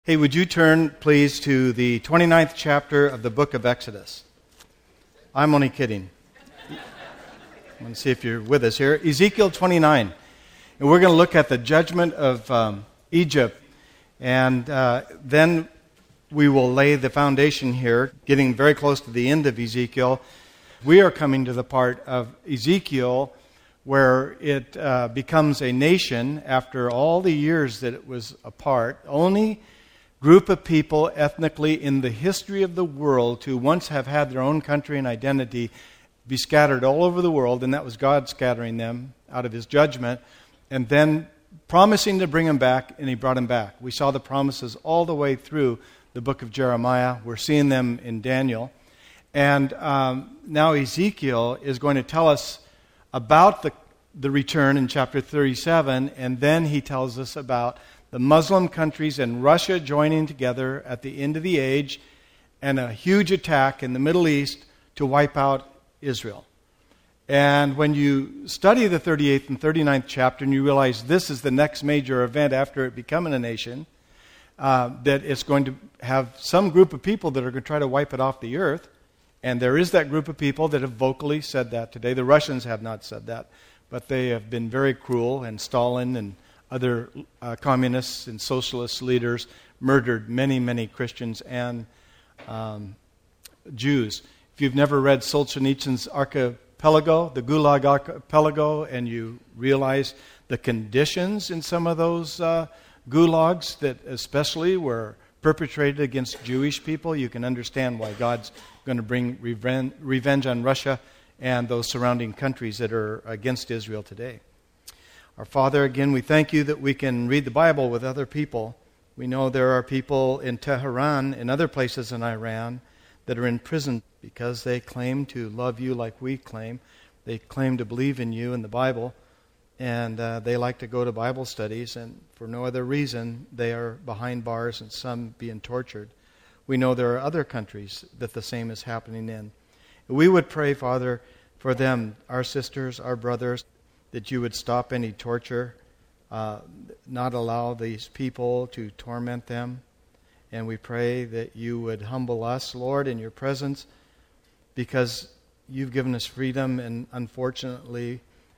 Hey, would you turn, please, to the 29th chapter of the book of Exodus? I'm only kidding. I want to see if you're with us here. Ezekiel 29. And we're going to look at the judgment of Egypt. And then we will lay the foundation here, getting very close to the end of Ezekiel. We are coming to the part of Ezekiel where it becomes a nation after all the years that it was apart. Only group of people ethnically in the history of the world to once have had their own country and identity be scattered all over the world, and that was God scattering them out of his judgment, and then promising to bring them back, and he brought them back. We saw the promises all the way through the book of Jeremiah. We're seeing them in Daniel. And now Ezekiel is going to tell us about the return in chapter 37, and then he tells us about the Muslim countries and Russia joining together at the end of the age and a huge attack in the Middle East to wipe out Israel. And when you study the 38th and 39th chapter and you realize this is the next major event after it becoming a nation, that it's going to have some group of people that are going to try to wipe it off the earth. And there is that group of people that have vocally said that today. The Russians have not said that, but they have been very cruel, and Stalin and other communists and socialist leaders murdered many, many Christians and Jews. If you've never read Solzhenitsyn's Archipelago, the Gulag Archipelago, and you realize the conditions in some of those gulags that especially were perpetrated against Jewish people, you can understand why God's going to bring revenge on Russia and those surrounding countries that are against Israel today. Our Father, again, we thank you that we can read the Bible with other people. We know there are people in Tehran and other places in Iran that are in prison because they claim to love you like we claim. They claim to believe in you and the Bible, and they like to go to Bible studies, and for no other reason, they are behind bars and some being tortured. We know there are other countries that the same is happening in. We would pray, Father, for them, our sisters, our brothers, that you would stop any torture, not allow these people to torment them. And we pray that you would humble us, Lord, in your presence, because you've given us freedom, and unfortunately,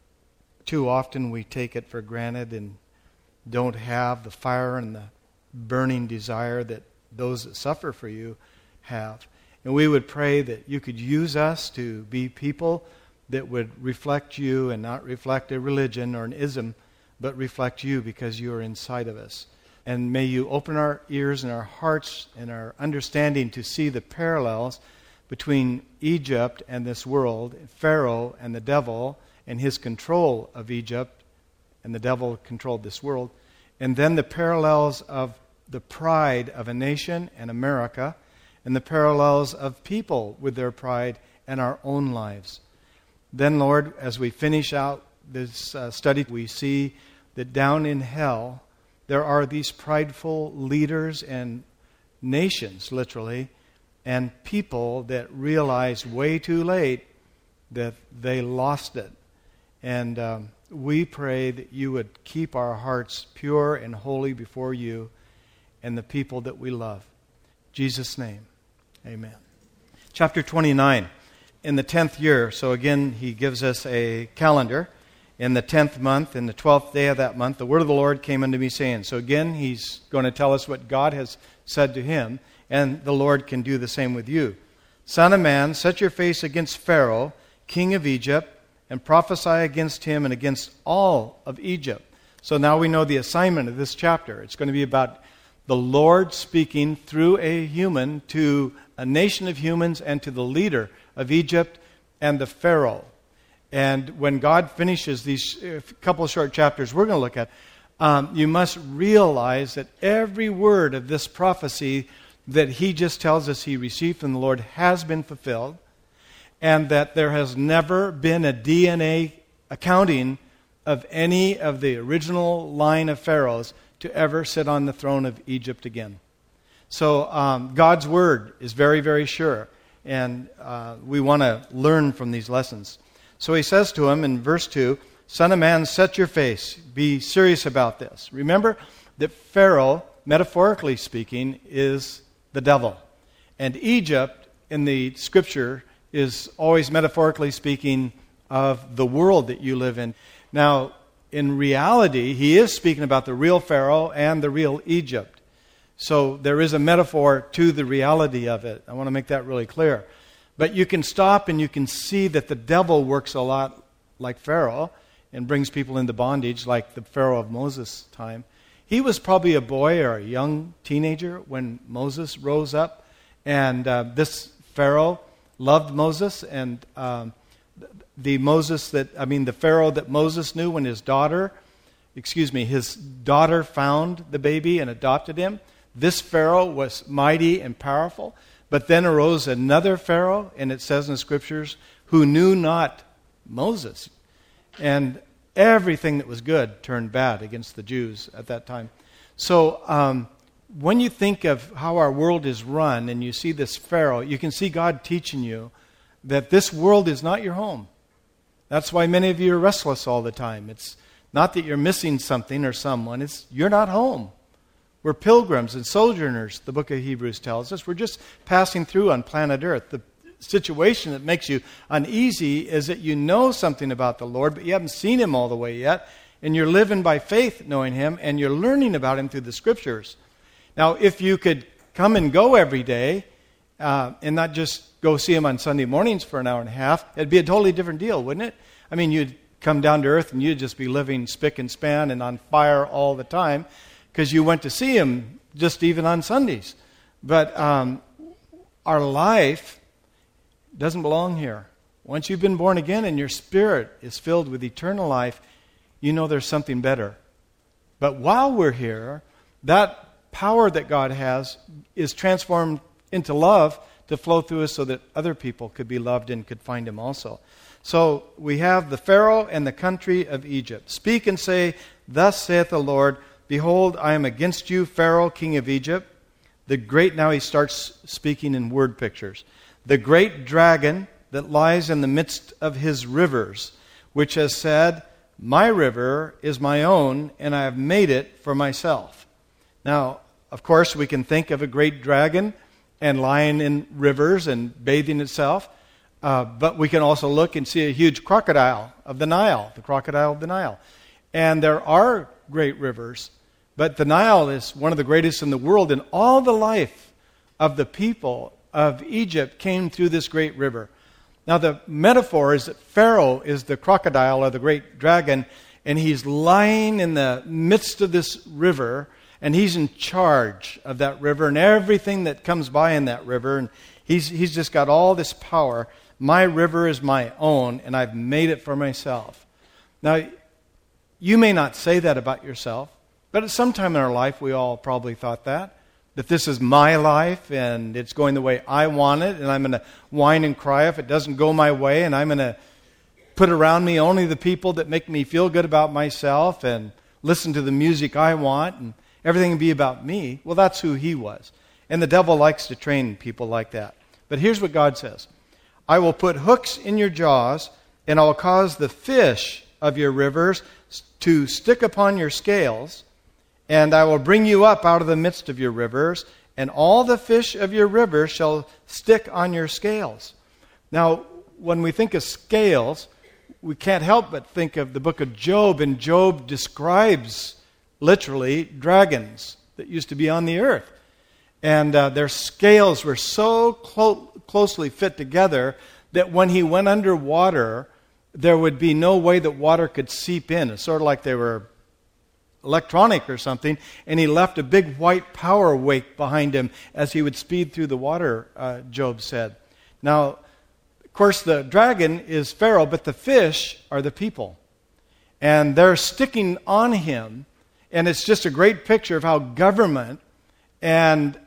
too often we take it for granted and don't have the fire and the burning desire that those that suffer for you have. And we would pray that you could use us to be people that would reflect you and not reflect a religion or an ism, but reflect you because you are inside of us. And may you open our ears and our hearts and our understanding to see the parallels between Egypt and this world, Pharaoh and the devil and his control of Egypt, and the devil controlled this world, and then the parallels of the pride of a nation and America, and the parallels of people with their pride and our own lives. Then, Lord, as we finish out this study, we see that down in hell, there are these prideful leaders and nations, literally, and people that realize way too late that they lost it. And we pray that you would keep our hearts pure and holy before you and the people that we love. In Jesus' name, amen. Chapter 29. In the 10th year, so again, he gives us a calendar. In the 10th month, in the 12th day of that month, the word of the Lord came unto me, saying. So again, he's going to tell us what God has said to him, and the Lord can do the same with you. Son of man, set your face against Pharaoh, king of Egypt, and prophesy against him and against all of Egypt. So now we know the assignment of this chapter. It's going to be about the Lord speaking through a human to a nation of humans and to the leader of Egypt and the Pharaoh. And when God finishes these couple of short chapters we're going to look at, you must realize that every word of this prophecy that he just tells us he received from the Lord has been fulfilled, and that there has never been a DNA accounting of any of the original line of pharaohs to ever sit on the throne of Egypt again. So God's word is very, very sure. And we want to learn from these lessons. So he says to him in verse 2, Son of man, set your face. Be serious about this. Remember, that Pharaoh, metaphorically speaking, is the devil. And Egypt, in the Scripture, is always metaphorically speaking of the world that you live in. Now, in reality, he is speaking about the real Pharaoh and the real Egypt. So there is a metaphor to the reality of it. I want to make that really clear. But you can stop and you can see that the devil works a lot like Pharaoh and brings people into bondage like the Pharaoh of Moses' time. He was probably a boy or a young teenager when Moses rose up. And this Pharaoh loved Moses, and the Pharaoh that Moses knew when his daughter found the baby and adopted him. This Pharaoh was mighty and powerful. But then arose another Pharaoh, and it says in the Scriptures, who knew not Moses. And everything that was good turned bad against the Jews at that time. So when you think of how our world is run and you see this Pharaoh, you can see God teaching you that this world is not your home. That's why many of you are restless all the time. It's not that you're missing something or someone. It's you're not home. We're pilgrims and sojourners, the book of Hebrews tells us. We're just passing through on planet Earth. The situation that makes you uneasy is that you know something about the Lord, but you haven't seen Him all the way yet, and you're living by faith knowing Him, and you're learning about Him through the Scriptures. Now, if you could come and go every day and not just go see Him on Sunday mornings for an hour and a half, it'd be a totally different deal, wouldn't it? I mean, you'd come down to earth and you'd just be living spick and span and on fire all the time, because you went to see Him just even on Sundays. But our life doesn't belong here. Once you've been born again and your spirit is filled with eternal life, you know there's something better. But while we're here, that power that God has is transformed into love to flow through us so that other people could be loved and could find Him also. So we have the Pharaoh and the country of Egypt. Speak and say, thus saith the Lord, behold, I am against you, Pharaoh, king of Egypt. Now he starts speaking in word pictures. The great dragon that lies in the midst of his rivers, which has said, my river is my own, and I have made it for myself. Now, of course, we can think of a great dragon and lying in rivers and bathing itself, but we can also look and see a huge crocodile of the Nile, the crocodile of the Nile. And there are great rivers, but the Nile is one of the greatest in the world, and all the life of the people of Egypt came through this great river. Now the metaphor is that Pharaoh is the crocodile or the great dragon, and he's lying in the midst of this river, and he's in charge of that river and everything that comes by in that river, and he's just got all this power. My river is my own, and I've made it for myself. Now, you may not say that about yourself, but at some time in our life, we all probably thought that this is my life, and it's going the way I want it, and I'm going to whine and cry if it doesn't go my way, and I'm going to put around me only the people that make me feel good about myself and listen to the music I want, and everything will be about me. Well, that's who he was. And the devil likes to train people like that. But here's what God says. I will put hooks in your jaws, and I will cause the fish of your rivers to stick upon your scales, and I will bring you up out of the midst of your rivers, and all the fish of your rivers shall stick on your scales. Now, when we think of scales, we can't help but think of the book of Job, and Job describes, literally, dragons that used to be on the earth. And their scales were so closely fit together that when he went underwater, there would be no way that water could seep in. It's sort of like they were electronic or something, and he left a big white power wake behind him as he would speed through the water, Job said. Now, of course, the dragon is Pharaoh, but the fish are the people. And they're sticking on him, and it's just a great picture of how government and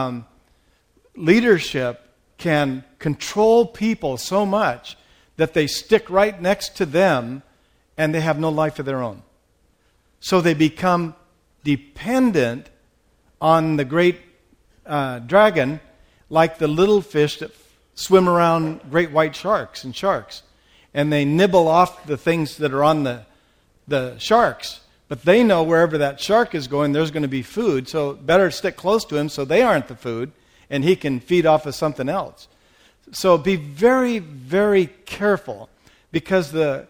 leadership can control people so much that they stick right next to them and they have no life of their own. So they become dependent on the great dragon, like the little fish that swim around great white sharks and sharks. And they nibble off the things that are on the sharks. But they know wherever that shark is going, there's going to be food, so better stick close to him so they aren't the food, and he can feed off of something else. So be very, very careful, because the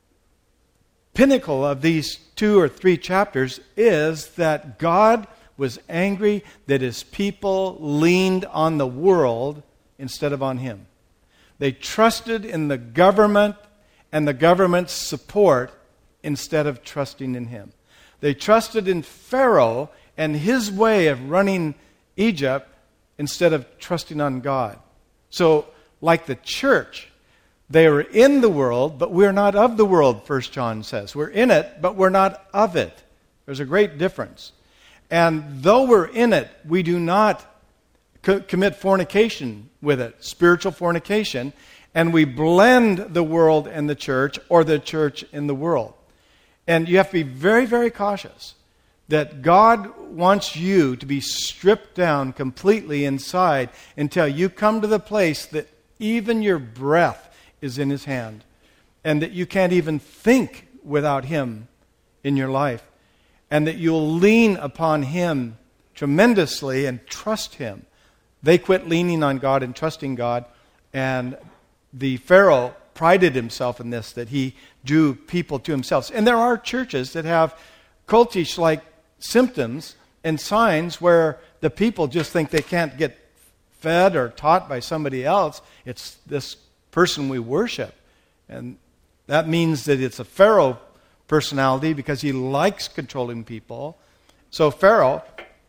pinnacle of these 2 or 3 chapters is that God was angry that his people leaned on the world instead of on him. They trusted in the government and the government's support instead of trusting in him. They trusted in Pharaoh and his way of running Egypt instead of trusting on God. So, like the church, they are in the world, but we're not of the world, 1 John says. We're in it, but we're not of it. There's a great difference. And though we're in it, we do not commit fornication with it, spiritual fornication, and we blend the world and the church, or the church in the world. And you have to be very, very cautious that God wants you to be stripped down completely inside until you come to the place that even your breath is in his hand, and that you can't even think without him in your life, and that you'll lean upon him tremendously and trust him. They quit leaning on God and trusting God, and the Pharaoh prided himself in this, that he drew people to himself. And there are churches that have cultish-like symptoms and signs where the people just think they can't get fed or taught by somebody else. It's this person we worship. And that means that it's a Pharaoh personality because he likes controlling people. So Pharaoh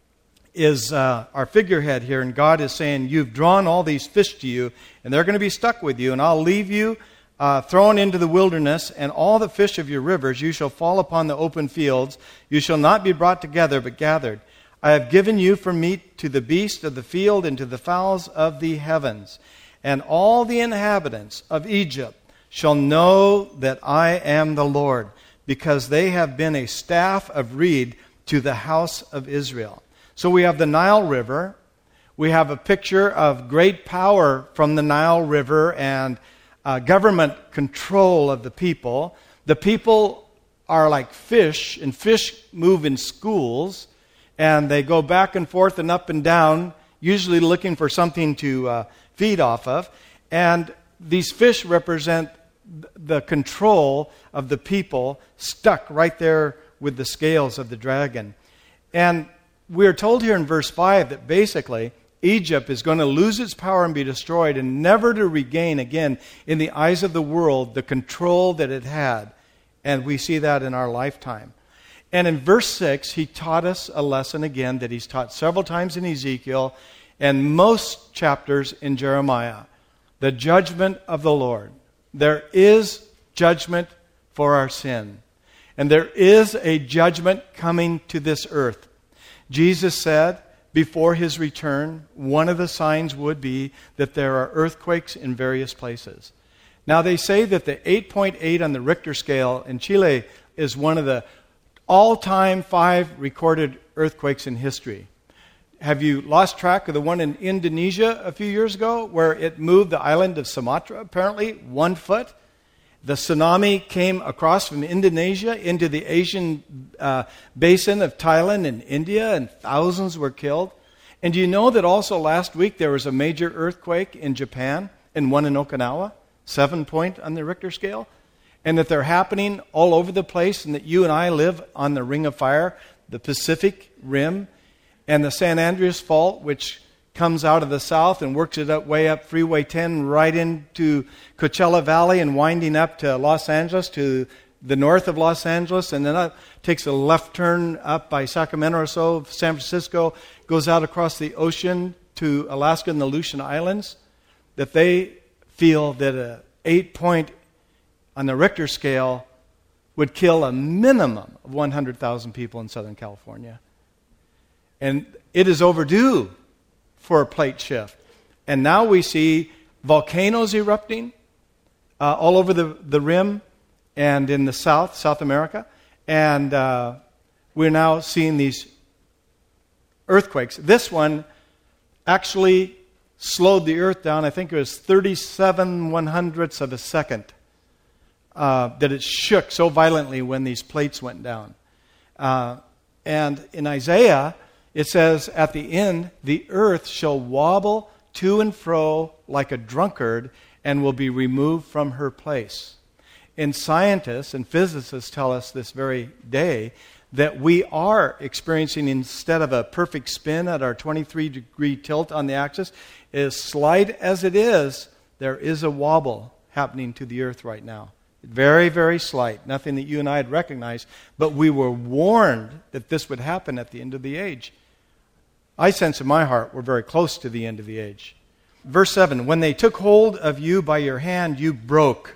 is our figurehead here, and God is saying, you've drawn all these fish to you, and they're going to be stuck with you, and I'll leave you thrown into the wilderness, and all the fish of your rivers you shall fall upon the open fields. You shall not be brought together, but gathered. I have given you for meat to the beasts of the field and to the fowls of the heavens. And all the inhabitants of Egypt shall know that I am the Lord, because they have been a staff of reed to the house of Israel. So we have the Nile River. We have a picture of great power from the Nile River and government control of the people. The people are like fish, and fish move in schools, and they go back and forth and up and down, usually looking for something to feed off of. And these fish represent the control of the people, stuck right there with the scales of the dragon. And we're told here in verse 5 that basically Egypt is going to lose its power and be destroyed, and never to regain again in the eyes of the world the control that it had. And we see that in our lifetime. And in verse 6, he taught us a lesson again that he's taught several times in Ezekiel and most chapters in Jeremiah. The judgment of the Lord. There is judgment for our sin. And there is a judgment coming to this earth. Jesus said before his return, one of the signs would be that there are earthquakes in various places. Now they say that the 8.8 on the Richter scale in Chile is one of the all-time 5 recorded earthquakes in history. Have you lost track of the one in Indonesia a few years ago where it moved the island of Sumatra, apparently 1 foot? The tsunami came across from Indonesia into the Asian basin of Thailand and India, and thousands were killed. And do you know that also last week there was a major earthquake in Japan and one in Okinawa, 7-point on the Richter scale? And that they're happening all over the place, and that you and I live on the Ring of Fire, the Pacific Rim, and the San Andreas Fault, which comes out of the south and works it up way up Freeway 10 right into Coachella Valley and winding up to Los Angeles, to the north of Los Angeles, and then it takes a left turn up by Sacramento or so, San Francisco, goes out across the ocean to Alaska and the Aleutian Islands, that they feel that a 8-point on the Richter scale would kill a minimum of 100,000 people in Southern California. And it is overdue for a plate shift. And now we see volcanoes erupting all over the rim and in the South America. And we're now seeing these earthquakes. This one actually slowed the earth down. I think it was 37/100ths of a second that it shook so violently when these plates went down. And in Isaiah, it says, at the end, the earth shall wobble to and fro like a drunkard and will be removed from her place. And scientists and physicists tell us this very day that we are experiencing, instead of a perfect spin at our 23-degree tilt on the axis, as slight as it is, there is a wobble happening to the earth right now. Very, very slight. Nothing that you and I had recognized, but we were warned that this would happen at the end of the age. I sense in my heart we're very close to the end of the age. Verse 7, when they took hold of you by your hand, you broke.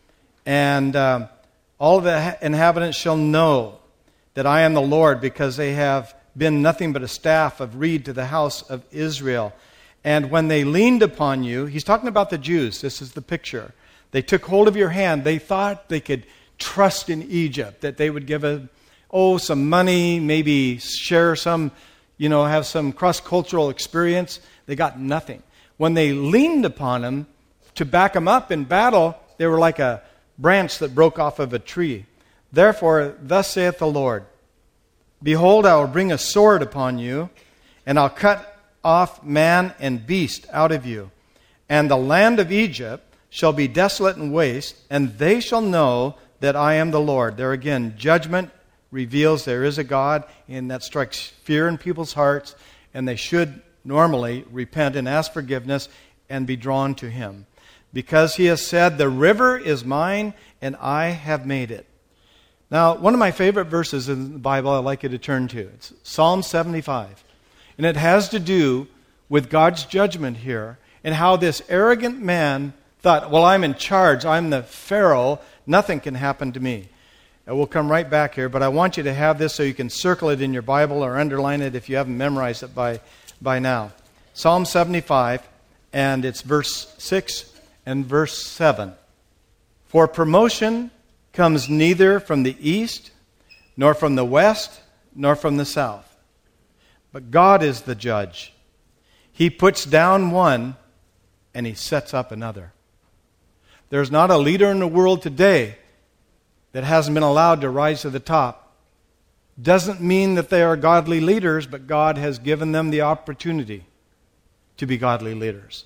And all the inhabitants shall know that I am the Lord, because they have been nothing but a staff of reed to the house of Israel. And when they leaned upon you, he's talking about the Jews. This is the picture. They took hold of your hand. They thought they could trust in Egypt, that they would give some money, maybe share some, have some cross-cultural experience. They got nothing. When they leaned upon them to back them up in battle, they were like a branch that broke off of a tree. Therefore, thus saith the Lord, behold, I will bring a sword upon you, and I'll cut off man and beast out of you. And the land of Egypt shall be desolate and waste, and they shall know that I am the Lord. There again, judgment reveals there is a God, and that strikes fear in people's hearts, and they should normally repent and ask forgiveness and be drawn to Him. Because He has said, the river is mine, and I have made it. Now, one of my favorite verses in the Bible I'd like you to turn to. It's Psalm 75. And it has to do with God's judgment here, and how this arrogant man thought, well, I'm in charge. I'm the Pharaoh. Nothing can happen to me. And we'll come right back here, but I want you to have this so you can circle it in your Bible or underline it if you haven't memorized it by now. Psalm 75, and it's verse 6 and verse 7. For promotion comes neither from the east, nor from the west, nor from the south. But God is the judge. He puts down one, and He sets up another. There's not a leader in the world today that hasn't been allowed to rise to the top. Doesn't mean that they are godly leaders, but God has given them the opportunity to be godly leaders.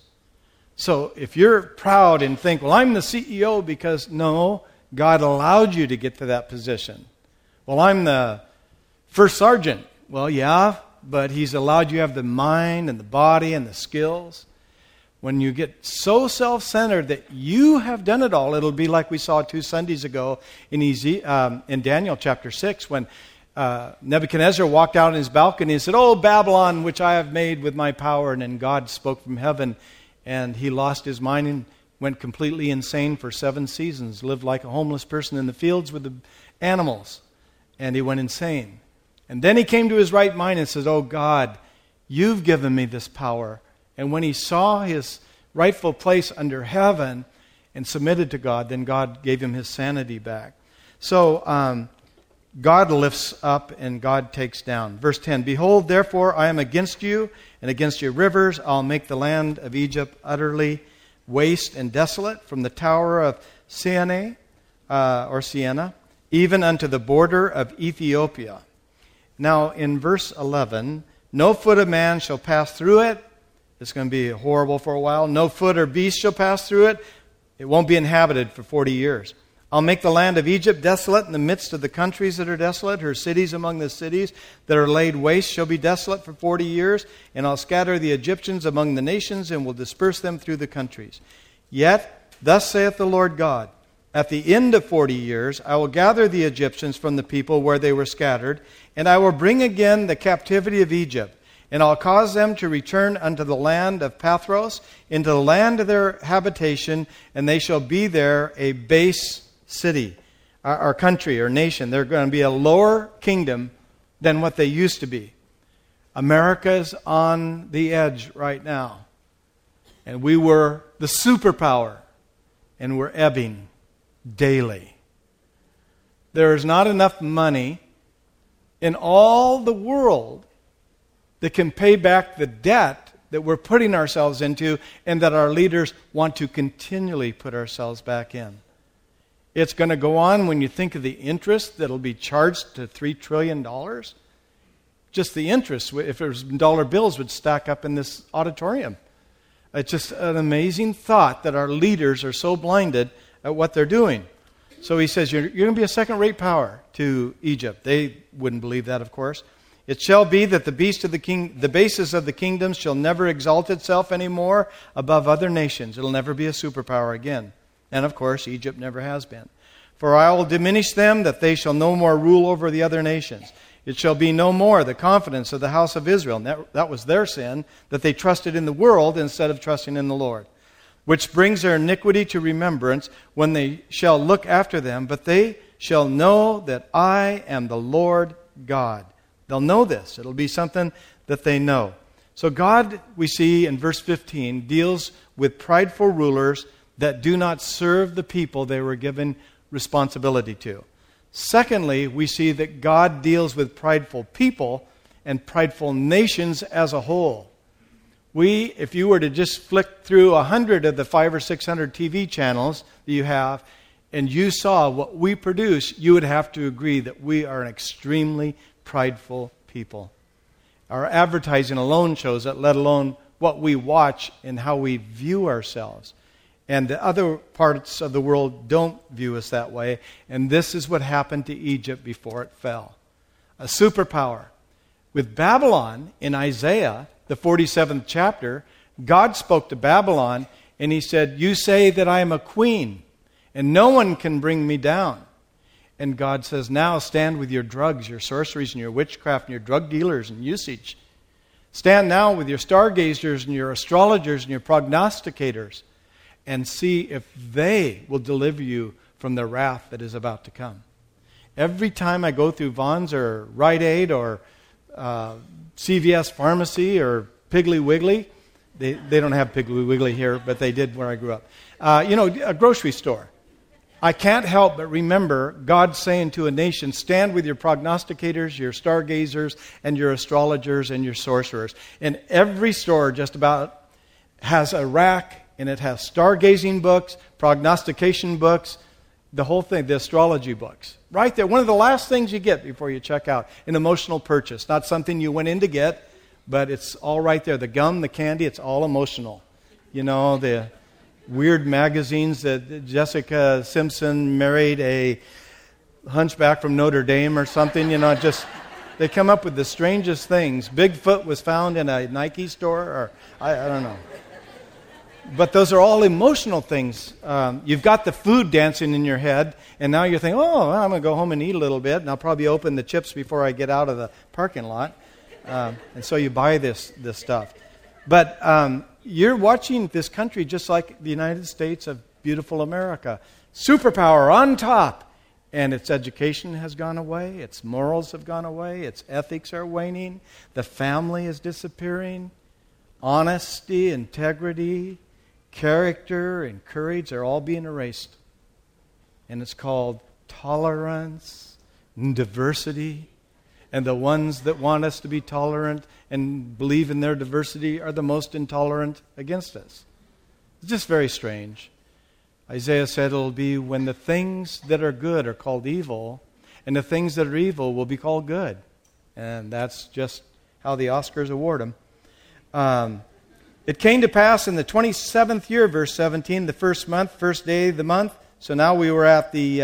So if you're proud and think, well, I'm the CEO because, no, God allowed you to get to that position. Well, I'm the first sergeant. Well, yeah, but He's allowed you to have the mind and the body and the skills. When you get so self-centered that you have done it all, it'll be like we saw 2 Sundays ago in Daniel chapter 6 when Nebuchadnezzar walked out on his balcony and said, "Oh, Babylon, which I have made with my power." And then God spoke from heaven, and he lost his mind and went completely insane for 7 seasons, lived like a homeless person in the fields with the animals, and he went insane. And then he came to his right mind and said, "Oh, God, you've given me this power." And when he saw his rightful place under heaven and submitted to God, then God gave him his sanity back. So God lifts up and God takes down. Verse 10, "Behold, therefore, I am against you and against your rivers. I'll make the land of Egypt utterly waste and desolate, from the tower of Siene, Siena, even unto the border of Ethiopia." Now, in verse 11, "No foot of man shall pass through it." It's going to be horrible for a while. "No foot or beast shall pass through it." It won't be inhabited for 40 years. "I'll make the land of Egypt desolate in the midst of the countries that are desolate. Her cities among the cities that are laid waste shall be desolate for 40 years. And I'll scatter the Egyptians among the nations and will disperse them through the countries. Yet, thus saith the Lord God, at the end of 40 years, I will gather the Egyptians from the people where they were scattered, and I will bring again the captivity of Egypt. And I'll cause them to return unto the land of Pathros, into the land of their habitation, and they shall be there a base city, or country, or nation. They're going to be a lower kingdom than what they used to be. America's on the edge right now. And we were the superpower, and we're ebbing daily. There is not enough money in all the world that can pay back the debt that we're putting ourselves into and that our leaders want to continually put ourselves back in. It's going to go on when you think of the interest that'll be charged to $3 trillion. Just the interest, if it was dollar bills, would stack up in this auditorium. It's just an amazing thought that our leaders are so blinded at what they're doing. So he says, you're going to be a second-rate power to Egypt. They wouldn't believe that, of course. It shall be that the basis of the kingdoms shall never exalt itself anymore above other nations. It'll never be a superpower again. And of course, Egypt never has been. For I will diminish them, that they shall no more rule over the other nations. It shall be no more the confidence of the house of Israel. And that was their sin, that they trusted in the world instead of trusting in the Lord. Which brings their iniquity to remembrance when they shall look after them. But they shall know that I am the Lord God. They'll know this. It'll be something that they know. So God, we see in verse 15, deals with prideful rulers that do not serve the people they were given responsibility to. Secondly, we see that God deals with prideful people and prideful nations as a whole. If you were to just flick through 100 of the 500 or 600 TV channels that you have, and you saw what we produce, you would have to agree that we are an extremely prideful people. Our advertising alone shows it, let alone what we watch and how we view ourselves. And the other parts of the world don't view us that way. And this is what happened to Egypt before it fell. A superpower. With Babylon, in Isaiah, the 47th chapter, God spoke to Babylon and he said, you say that I am a queen and no one can bring me down. And God says, now stand with your drugs, your sorceries, and your witchcraft, and your drug dealers and usage. Stand now with your stargazers and your astrologers and your prognosticators, and see if they will deliver you from the wrath that is about to come. Every time I go through Vons or Rite Aid or CVS Pharmacy or Piggly Wiggly, they don't have Piggly Wiggly here, but they did where I grew up. A grocery store. I can't help but remember God saying to a nation, stand with your prognosticators, your stargazers, and your astrologers and your sorcerers. And every store just about has a rack, and it has stargazing books, prognostication books, the whole thing, the astrology books. Right there, one of the last things you get before you check out, an emotional purchase. Not something you went in to get, but it's all right there. The gum, the candy, it's all emotional. You know, the weird magazines that Jessica Simpson married a hunchback from Notre Dame or something, they come up with the strangest things. Bigfoot was found in a Nike store, or I don't know. But those are all emotional things. You've got the food dancing in your head, and now you're thinking, I'm going to go home and eat a little bit, and I'll probably open the chips before I get out of the parking lot. And so you buy this stuff. But you're watching this country just like the United States of beautiful America. Superpower on top. And its education has gone away. Its morals have gone away. Its ethics are waning. The family is disappearing. Honesty, integrity, character, and courage are all being erased. And it's called tolerance and diversity. And the ones that want us to be tolerant and believe in their diversity are the most intolerant against us. It's just very strange. Isaiah said it'll be when the things that are good are called evil, and the things that are evil will be called good. And that's just how the Oscars award them. It came to pass in the 27th year, verse 17, the first month, first day of the month. So now we were at the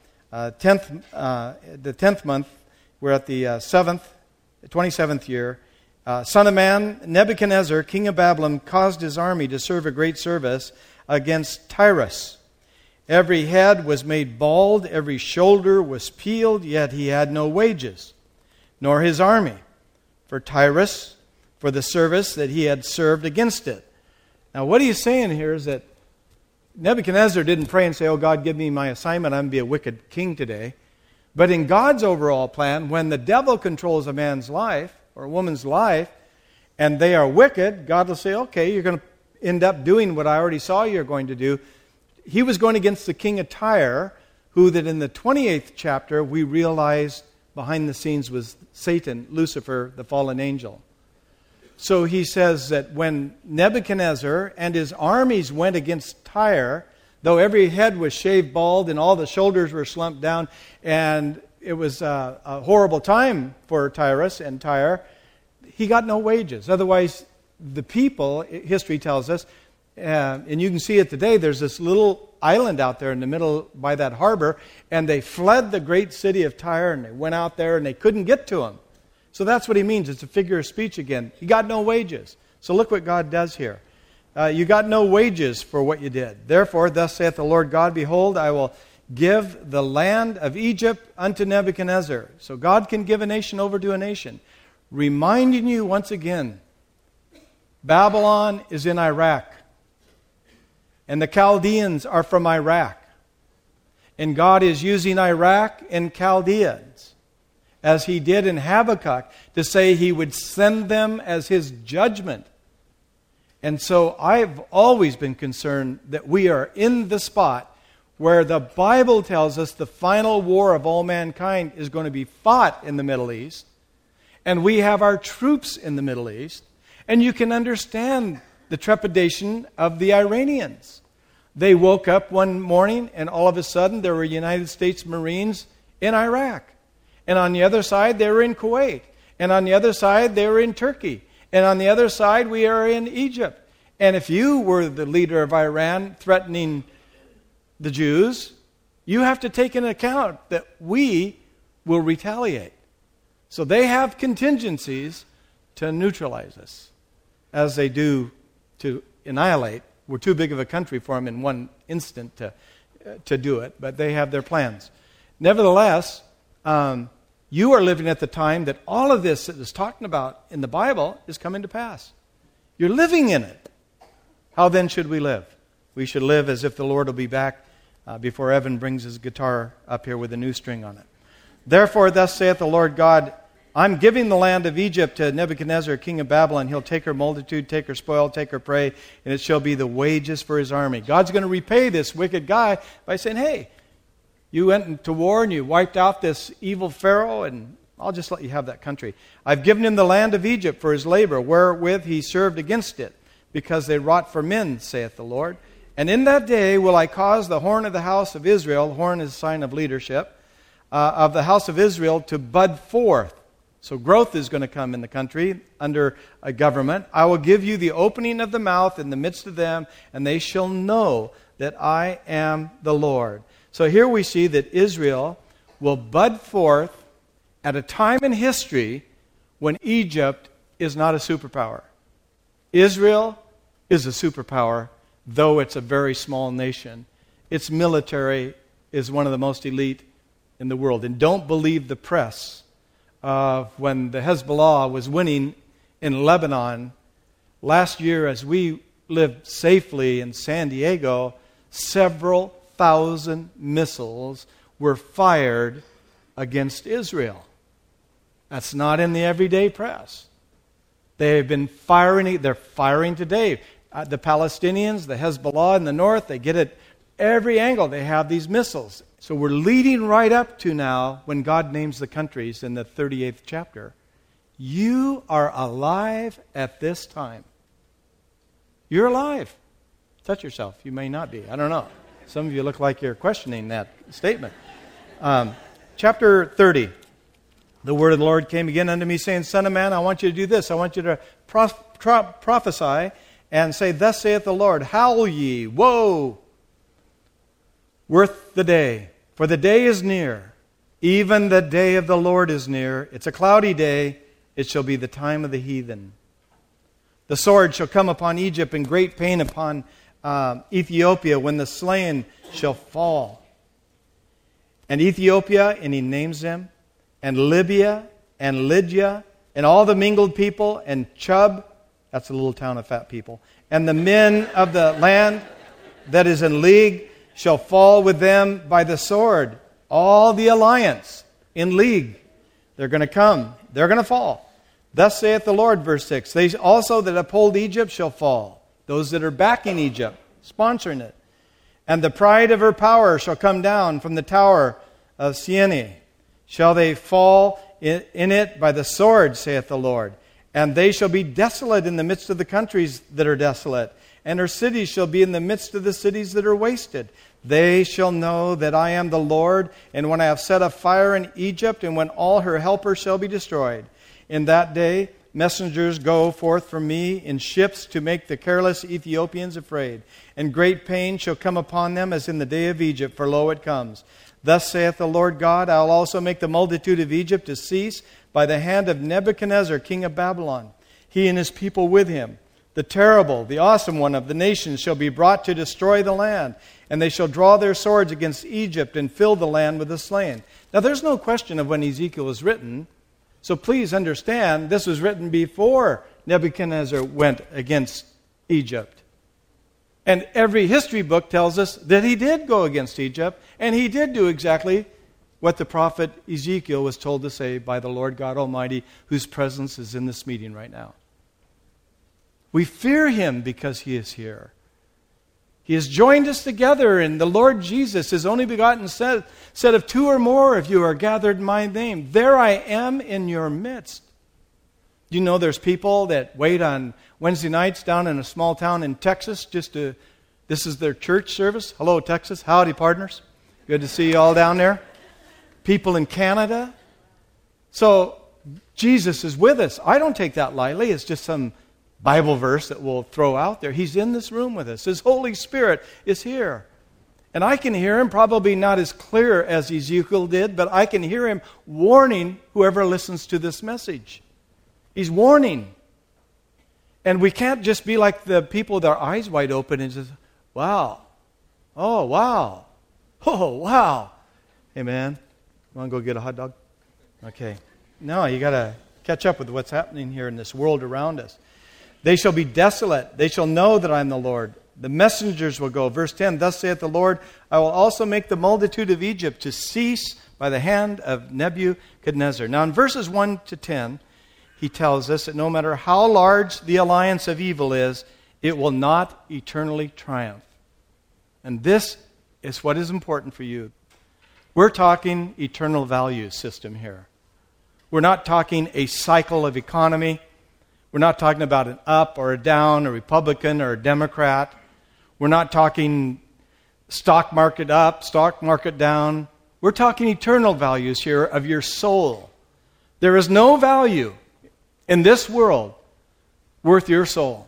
10th month. We're at the 27th year. Son of man, Nebuchadnezzar, king of Babylon, caused his army to serve a great service against Tyrus. Every head was made bald, every shoulder was peeled, yet he had no wages, nor his army, for Tyrus, for the service that he had served against it. Now what he's saying here is that Nebuchadnezzar didn't pray and say, oh God, give me my assignment, I'm going to be a wicked king today. But in God's overall plan, when the devil controls a man's life or a woman's life, and they are wicked, God will say, okay, you're going to end up doing what I already saw you're going to do. He was going against the king of Tyre, who that in the 28th chapter we realized behind the scenes was Satan, Lucifer, the fallen angel. So he says that when Nebuchadnezzar and his armies went against Tyre, though every head was shaved bald and all the shoulders were slumped down, and it was a horrible time for Tyrus and Tyre, he got no wages. Otherwise, the people, history tells us, and you can see it today, there's this little island out there in the middle by that harbor, and they fled the great city of Tyre, and they went out there, and they couldn't get to him. So that's what he means. It's a figure of speech again. He got no wages. So look what God does here. You got no wages for what you did. Therefore, thus saith the Lord God, behold, I will give the land of Egypt unto Nebuchadnezzar. So God can give a nation over to a nation. Reminding you once again, Babylon is in Iraq. And the Chaldeans are from Iraq. And God is using Iraq and Chaldeans, as he did in Habakkuk, to say he would send them as his judgment. And so I've always been concerned that we are in the spot where the Bible tells us the final war of all mankind is going to be fought in the Middle East. And we have our troops in the Middle East. And you can understand the trepidation of the Iranians. They woke up one morning and all of a sudden there were United States Marines in Iraq. And on the other side they were in Kuwait. And on the other side they were in Turkey. And on the other side we are in Egypt. And if you were the leader of Iran threatening the Jews, you have to take into account that we will retaliate. So they have contingencies to neutralize us, as they do to annihilate. We're too big of a country for them in one instant to do it, but they have their plans. Nevertheless, you are living at the time that all of this that is talking about in the Bible is coming to pass. You're living in it. How then should we live? We should live as if the Lord will be back before Evan brings his guitar up here with a new string on it. Therefore, thus saith the Lord God, I'm giving the land of Egypt to Nebuchadnezzar, king of Babylon. He'll take her multitude, take her spoil, take her prey, and it shall be the wages for his army. God's going to repay this wicked guy by saying, hey, you went into war and you wiped out this evil Pharaoh, and I'll just let you have that country. I've given him the land of Egypt for his labor, wherewith he served against it, because they wrought for men, saith the Lord. And in that day will I cause the horn of the house of Israel, horn is a sign of leadership, of the house of Israel to bud forth. So growth is going to come in the country under a government. I will give you the opening of the mouth in the midst of them, and they shall know that I am the Lord. So here we see that Israel will bud forth at a time in history when Egypt is not a superpower. Israel is a superpower, though it's a very small nation. Its military is one of the most elite in the world. And don't believe the press. When the Hezbollah was winning in Lebanon last year, as we lived safely in San Diego, several thousand missiles were fired against Israel. That's not in the everyday press. They've been firing, they're firing today. The Palestinians, the Hezbollah in the north, they get at every angle. They have these missiles. So we're leading right up to now when God names the countries in the 38th chapter. You are alive at this time. You're alive. Touch yourself. You may not be. I don't know. Some of you look like you're questioning that statement. Chapter 30. The word of the Lord came again unto me, saying, Son of man, I want you to do this. I want you to prophesy and say, Thus saith the Lord, howl ye, woe, worth the day, for the day is near, even the day of the Lord is near. It's a cloudy day, it shall be the time of the heathen. The sword shall come upon Egypt, and great pain upon Ethiopia, when the slain shall fall. And Ethiopia, and he names them, and Libya, and Lydia, and all the mingled people, and Chub, that's a little town of fat people, and the men of the land that is in league, shall fall with them by the sword. All the alliance in league. They're going to come. They're going to fall. Thus saith the Lord, verse 6. They also that uphold Egypt shall fall. Those that are backing Egypt, sponsoring it. And the pride of her power shall come down from the tower of Syene. Shall they fall in it by the sword, saith the Lord. And they shall be desolate in the midst of the countries that are desolate, and her cities shall be in the midst of the cities that are wasted. They shall know that I am the Lord, and when I have set a fire in Egypt, and when all her helpers shall be destroyed. In that day messengers go forth from me in ships to make the careless Ethiopians afraid. And great pain shall come upon them as in the day of Egypt, for lo, it comes. Thus saith the Lord God, I will also make the multitude of Egypt to cease by the hand of Nebuchadnezzar, king of Babylon, he and his people with him. The terrible, the awesome one of the nations shall be brought to destroy the land, and they shall draw their swords against Egypt and fill the land with the slain. Now there's no question of when Ezekiel was written, so please understand this was written before Nebuchadnezzar went against Egypt. And every history book tells us that he did go against Egypt, and he did do exactly what the prophet Ezekiel was told to say by the Lord God Almighty, whose presence is in this meeting right now. We fear him because he is here. He has joined us together, and the Lord Jesus, his only begotten, said of 2 or more of you are gathered in my name, there I am in your midst. You know there's people that wait on Wednesday nights down in a small town in Texas this is their church service. Hello, Texas. Howdy, partners. Good to see you all down there. People in Canada. So Jesus is with us. I don't take that lightly. It's just some Bible verse that we'll throw out there. He's in this room with us. His Holy Spirit is here. And I can hear him, probably not as clear as Ezekiel did, but I can hear him warning whoever listens to this message. He's warning. And we can't just be like the people with our eyes wide open and just, wow. Oh, wow. Oh, wow. Hey, man, you want to go get a hot dog? Okay. No, you got to catch up with what's happening here in this world around us. They shall be desolate. They shall know that I am the Lord. The messengers will go. Verse 10, thus saith the Lord, I will also make the multitude of Egypt to cease by the hand of Nebuchadnezzar. Now in verses 1 to 10, he tells us that no matter how large the alliance of evil is, it will not eternally triumph. And this is what is important for you. We're talking eternal value system here. We're not talking a cycle of economy. We're not talking about an up or a down, a Republican or a Democrat. We're not talking stock market up, stock market down. We're talking eternal values here of your soul. There is no value in this world worth your soul.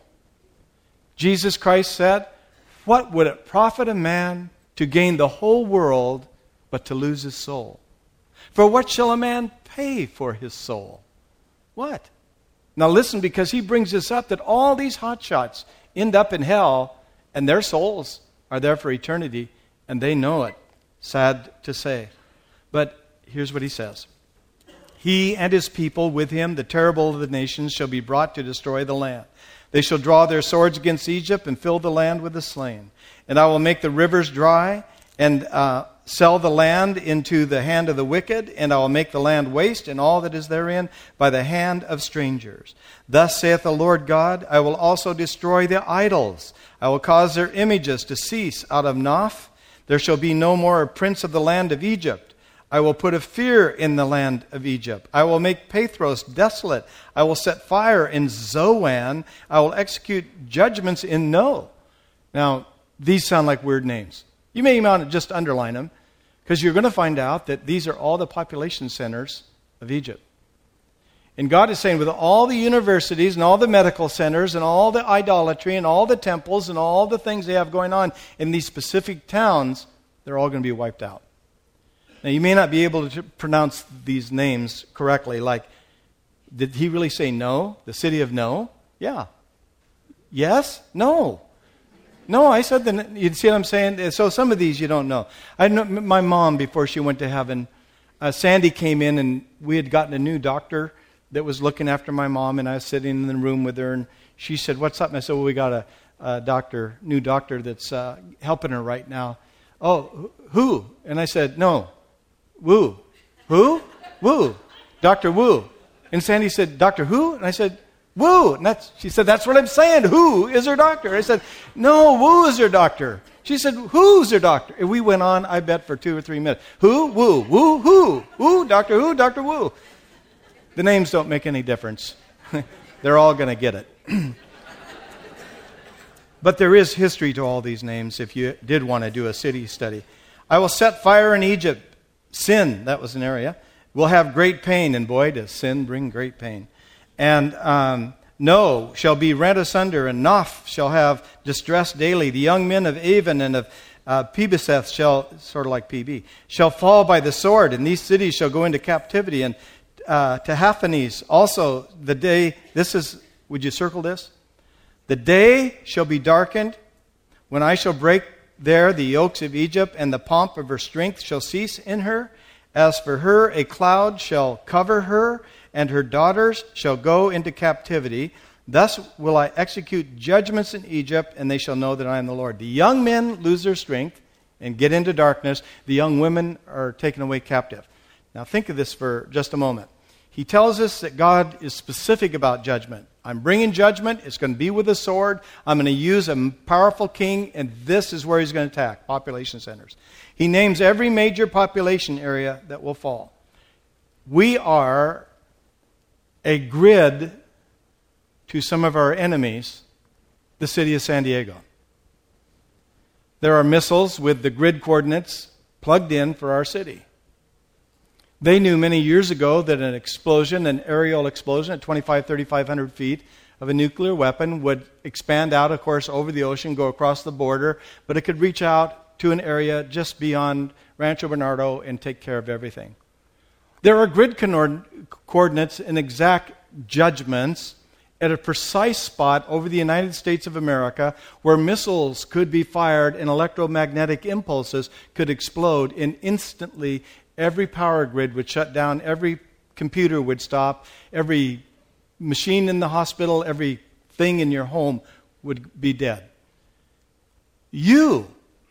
Jesus Christ said, what would it profit a man to gain the whole world but to lose his soul? For what shall a man pay for his soul? What? Now listen, because he brings this up that all these hotshots end up in hell and their souls are there for eternity and they know it. Sad to say. But here's what he says. He and his people with him, the terrible of the nations, shall be brought to destroy the land. They shall draw their swords against Egypt and fill the land with the slain. And I will make the rivers dry and sell the land into the hand of the wicked, and I will make the land waste and all that is therein by the hand of strangers. Thus saith the Lord God, I will also destroy the idols. I will cause their images to cease out of Noph. There shall be no more a prince of the land of Egypt. I will put a fear in the land of Egypt. I will make Pathros desolate. I will set fire in Zoan. I will execute judgments in No. Now, these sound like weird names. You may want to just underline them, because you're going to find out that these are all the population centers of Egypt. And God is saying with all the universities and all the medical centers and all the idolatry and all the temples and all the things they have going on in these specific towns, they're all going to be wiped out. Now, you may not be able to pronounce these names correctly. Like, did he really say No? The city of No? Yeah. Yes? No. No, I said that. You see what I'm saying? So some of these you don't know. I know my mom, before she went to heaven, Sandy came in and we had gotten a new doctor that was looking after my mom, and I was sitting in the room with her, and she said, what's up? And I said, well, we got a new doctor that's helping her right now. Oh, who? And I said, no, Wu. Who? Wu. Dr. Wu. And Sandy said, Dr. who? And I said, Wu. And she said, that's what I'm saying. Who is her doctor? I said, no, Wu is her doctor. She said, who's her doctor? And we went on, I bet, for 2 or 3 minutes. Who? Wu. Wu? Who? Who? Dr. Wu? Dr. Wu. The names don't make any difference. They're all going to get it. But there is history to all these names if you did want to do a city study. I will set fire in Egypt. Sin, that was an area, will have great pain. And boy, does sin bring great pain. And No shall be rent asunder, and Noph shall have distress daily. The young men of Avon and of Pibeseth shall, sort of like PB, shall fall by the sword, and these cities shall go into captivity. And Tahaphanes also, the day, this is, would you circle this? The day shall be darkened when I shall break there the yokes of Egypt, and the pomp of her strength shall cease in her. As for her, a cloud shall cover her, and her daughters shall go into captivity. Thus will I execute judgments in Egypt, and they shall know that I am the Lord. The young men lose their strength and get into darkness. The young women are taken away captive. Now think of this for just a moment. He tells us that God is specific about judgment. I'm bringing judgment. It's going to be with a sword. I'm going to use a powerful king, and this is where he's going to attack, population centers. He names every major population area that will fall. We are a grid to some of our enemies, the city of San Diego. There are missiles with the grid coordinates plugged in for our city. They knew many years ago that an explosion, an aerial explosion at 3,500 feet of a nuclear weapon would expand out, of course, over the ocean, go across the border, but it could reach out to an area just beyond Rancho Bernardo and take care of everything. There are grid coordinates and exact judgments at a precise spot over the United States of America where missiles could be fired and electromagnetic impulses could explode, and instantly every power grid would shut down, every computer would stop, every machine in the hospital, everything in your home would be dead. You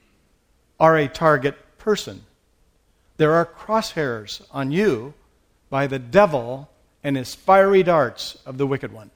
are a target person. There are crosshairs on you by the devil and his fiery darts of the wicked one.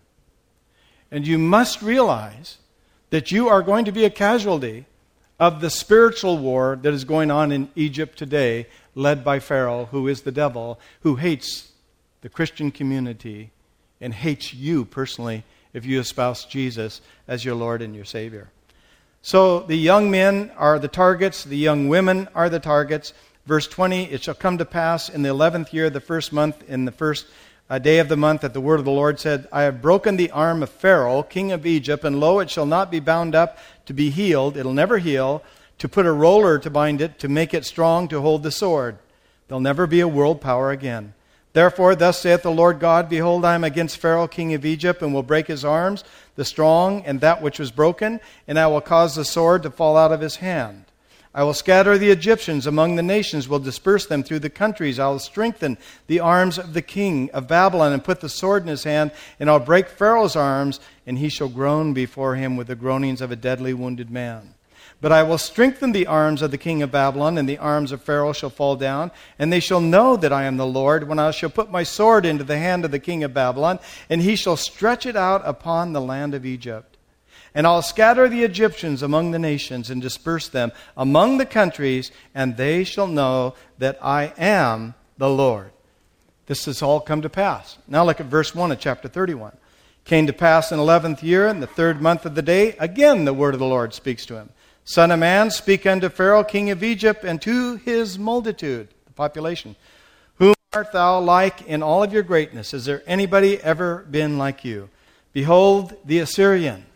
And you must realize that you are going to be a casualty of the spiritual war that is going on in Egypt today, led by Pharaoh, who is the devil, who hates the Christian community and hates you personally if you espouse Jesus as your Lord and your Savior. So the young men are the targets, the young women are the targets. Verse 20, it shall come to pass in the 11th year, the first month, in the first day of the month, that the word of the Lord said, I have broken the arm of Pharaoh, king of Egypt, and lo, it shall not be bound up to be healed. It'll never heal. To put a roller to bind it, to make it strong, to hold the sword. There'll never be a world power again. Therefore, thus saith the Lord God, behold, I am against Pharaoh, king of Egypt, and will break his arms, the strong, and that which was broken, and I will cause the sword to fall out of his hand. I will scatter the Egyptians among the nations, will disperse them through the countries. I will strengthen the arms of the king of Babylon and put the sword in his hand, and I'll break Pharaoh's arms, and he shall groan before him with the groanings of a deadly wounded man. But I will strengthen the arms of the king of Babylon, and the arms of Pharaoh shall fall down, and they shall know that I am the Lord, when I shall put my sword into the hand of the king of Babylon, and he shall stretch it out upon the land of Egypt. And I'll scatter the Egyptians among the nations and disperse them among the countries, and they shall know that I am the Lord. This has all come to pass. Now look at verse 1 of chapter 31. Came to pass in the 11th year, in the 3rd month of the day, again the word of the Lord speaks to him. Son of man, speak unto Pharaoh, king of Egypt, and to his multitude, the population. Whom art thou like in all of your greatness? Has there anybody ever been like you? Behold, the Assyrian.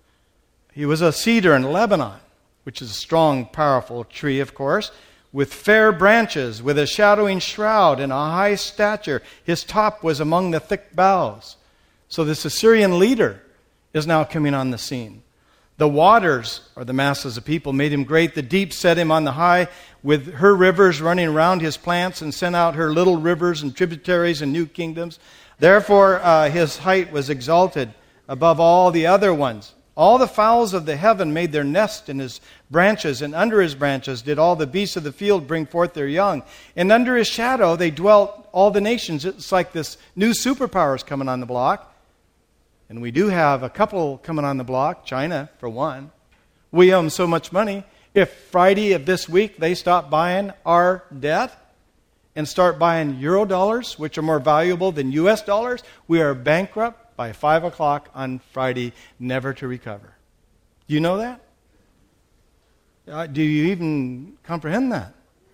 He was a cedar in Lebanon, which is a strong, powerful tree, of course, with fair branches, with a shadowing shroud and a high stature. His top was among the thick boughs. So this Assyrian leader is now coming on the scene. The waters, or the masses of people, made him great. The deep set him on the high, with her rivers running around his plants, and sent out her little rivers and tributaries and new kingdoms. Therefore his height was exalted above all the other ones. All the fowls of the heaven made their nest in his branches, and under his branches did all the beasts of the field bring forth their young. And under his shadow they dwelt all the nations. It's like this new superpower is coming on the block. And we do have a couple coming on the block, China for one. We owe them so much money. If Friday of this week they stop buying our debt and start buying euro dollars, which are more valuable than US dollars, we are bankrupt. by 5 o'clock on Friday, never to recover. Do you know that? Do you even comprehend that?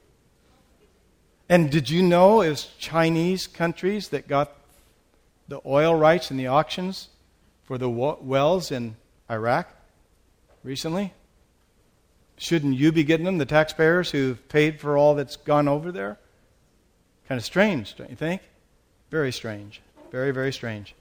And did you know it was Chinese countries that got the oil rights in the auctions for the wells in Iraq recently? Shouldn't you be getting them, the taxpayers who've paid for all that's gone over there? Kind of strange, don't you think? Very strange. Very, very strange.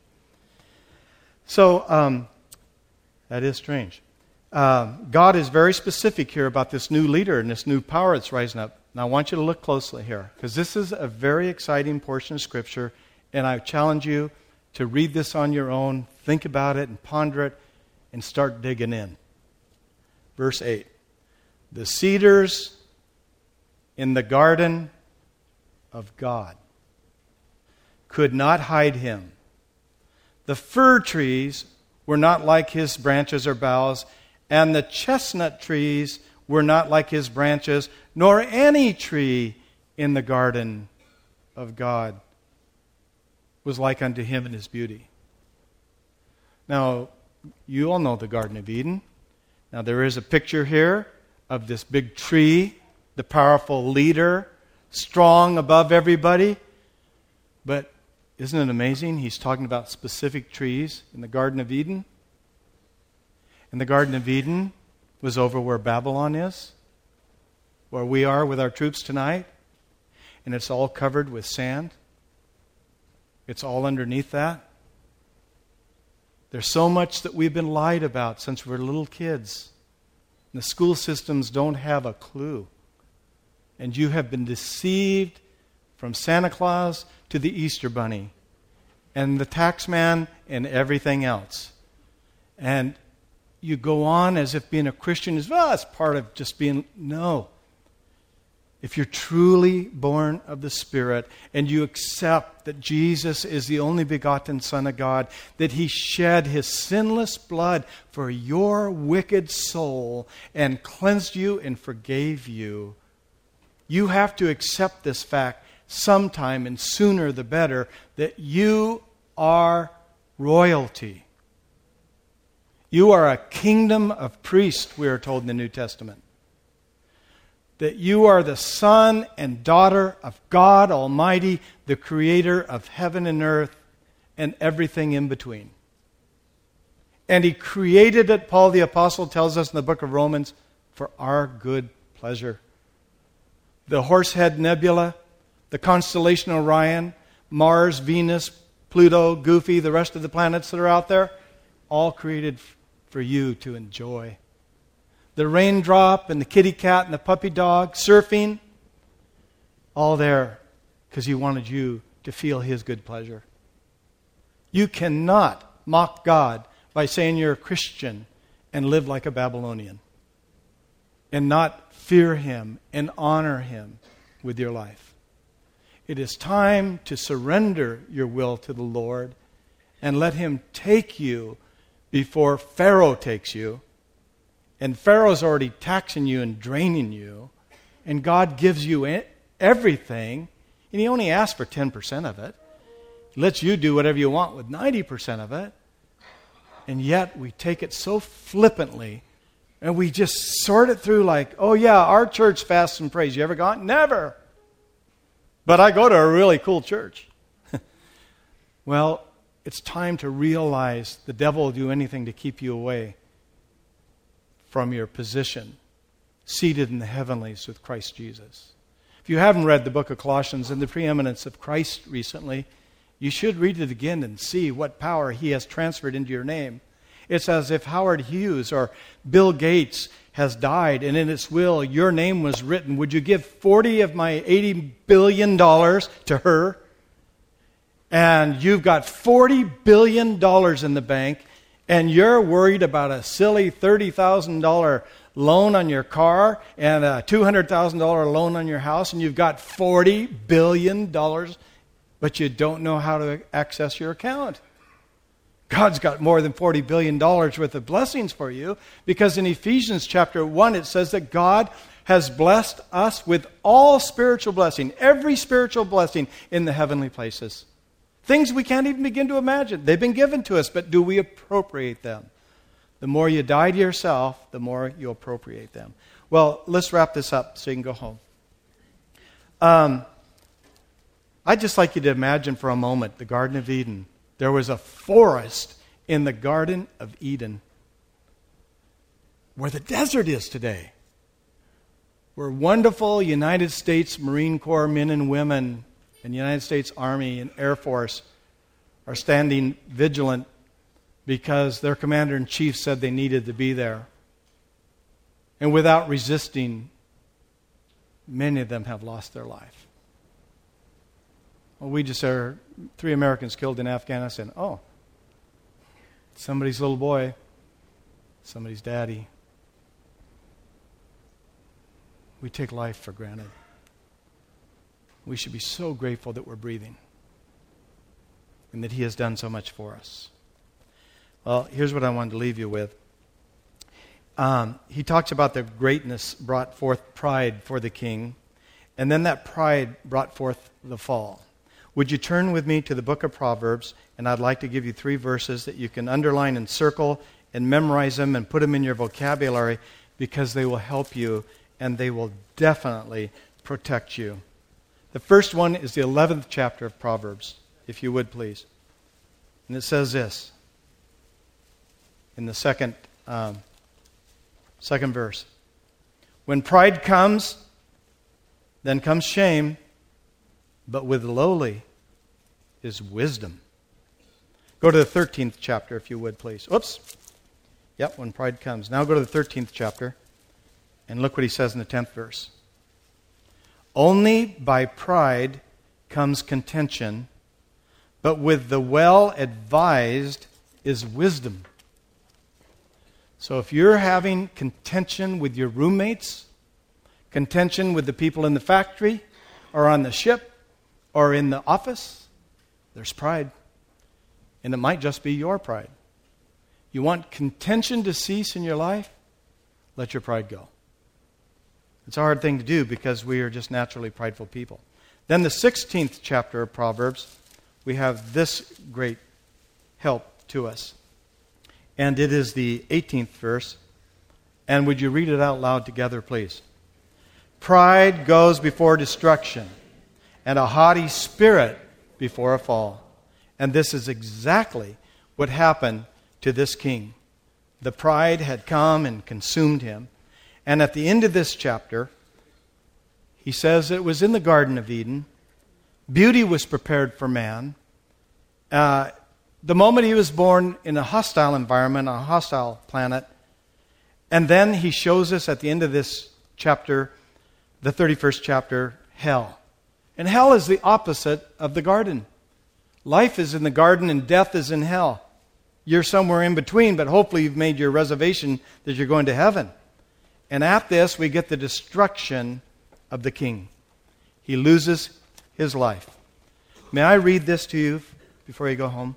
So, that is strange. God is very specific here about this new leader and this new power that's rising up. Now, I want you to look closely here, because this is a very exciting portion of Scripture, and I challenge you to read this on your own, think about it, and ponder it, and start digging in. Verse 8. The cedars in the garden of God could not hide him. The fir trees were not like his branches or boughs, and the chestnut trees were not like his branches, nor any tree in the garden of God was like unto him in his beauty. Now, you all know the Garden of Eden. Now, there is a picture here of this big tree, the powerful leader, strong above everybody. But isn't it amazing? He's talking about specific trees in the Garden of Eden. And the Garden of Eden was over where Babylon is, where we are with our troops tonight. And it's all covered with sand. It's all underneath that. There's so much that we've been lied about since we were little kids. And the school systems don't have a clue. And you have been deceived from Santa Claus to the Easter Bunny and the tax man and everything else. And you go on as if being a Christian is, well, it's part of just being... No. If you're truly born of the Spirit and you accept that Jesus is the only begotten Son of God, that He shed His sinless blood for your wicked soul and cleansed you and forgave you, you have to accept this fact sometime, and sooner the better, that you are royalty. You are a kingdom of priests, we are told in the New Testament. That you are the son and daughter of God Almighty, the creator of heaven and earth and everything in between. And He created it, Paul the Apostle tells us in the book of Romans, for our good pleasure. The Horsehead Nebula, the constellation Orion, Mars, Venus, Pluto, Goofy, the rest of the planets that are out there, all created for you to enjoy. The raindrop and the kitty cat and the puppy dog, surfing, all there because He wanted you to feel His good pleasure. You cannot mock God by saying you're a Christian and live like a Babylonian and not fear Him and honor Him with your life. It is time to surrender your will to the Lord and let Him take you before Pharaoh takes you. And Pharaoh's already taxing you and draining you. And God gives you everything. And He only asks for 10% of it. He lets you do whatever you want with 90% of it. And yet we take it so flippantly. And we just sort it through like, oh yeah, our church fasts and prays. You ever gone? Never. But I go to a really cool church. Well, it's time to realize the devil will do anything to keep you away from your position, seated in the heavenlies with Christ Jesus. If you haven't read the book of Colossians and the preeminence of Christ recently, you should read it again and see what power He has transferred into your name. It's as if Howard Hughes or Bill Gates has died, and in its will, your name was written. Would you give 40 of my $80 billion to her? And you've got $40 billion in the bank, and you're worried about a silly $30,000 loan on your car and a $200,000 loan on your house, and you've got $40 billion, but you don't know how to access your account. God's got more than $40 billion worth of blessings for you, because in Ephesians chapter 1 it says that God has blessed us with all spiritual blessing, every spiritual blessing in the heavenly places. things we can't even begin to imagine. They've been given to us, but do we appropriate them? The more you die to yourself, the more you appropriate them. Well, let's wrap this up so you can go home. I'd just like you to imagine for a moment the Garden of Eden. There was a forest in the Garden of Eden where the desert is today, where wonderful United States Marine Corps men and women and United States Army and Air Force are standing vigilant because their commander-in-chief said they needed to be there. And without resisting, many of them have lost their life. Well, we just heard 3 Americans killed in Afghanistan. Oh, somebody's little boy, somebody's daddy. We take life for granted. We should be so grateful that we're breathing and that He has done so much for us. Well, here's what I wanted to leave you with. He talks about the greatness brought forth pride for the king, and then that pride brought forth the fall. Would you turn with me to the book of Proverbs, and I'd like to give you 3 verses that you can underline and circle and memorize them and put them in your vocabulary because they will help you and they will definitely protect you. The first one is the 11th chapter of Proverbs, if you would please. And it says this in the second verse. When pride comes, then comes shame, but with the lowly is wisdom. Go to the 13th chapter, if you would, please. Oops. Yep, when pride comes. Now go to the 13th chapter, and look what he says in the 10th verse. Only by pride comes contention, but with the well-advised is wisdom. So if you're having contention with your roommates, contention with the people in the factory, or on the ship, or in the office, there's pride. And it might just be your pride. You want contention to cease in your life? Let your pride go. It's a hard thing to do because we are just naturally prideful people. Then the 16th chapter of Proverbs, we have this great help to us. And it is the 18th verse. And would you read it out loud together, please? Pride goes before destruction, and a haughty spirit before a fall. And this is exactly what happened to this king. The pride had come and consumed him. And at the end of this chapter, he says it was in the Garden of Eden. Beauty was prepared for man. The moment he was born in a hostile environment, a hostile planet, and then he shows us at the end of this chapter, the 31st chapter, hell. And hell is the opposite of the garden. Life is in the garden and death is in hell. You're somewhere in between, but hopefully you've made your reservation that you're going to heaven. And at this, we get the destruction of the king. He loses his life. May I read this to you before you go home?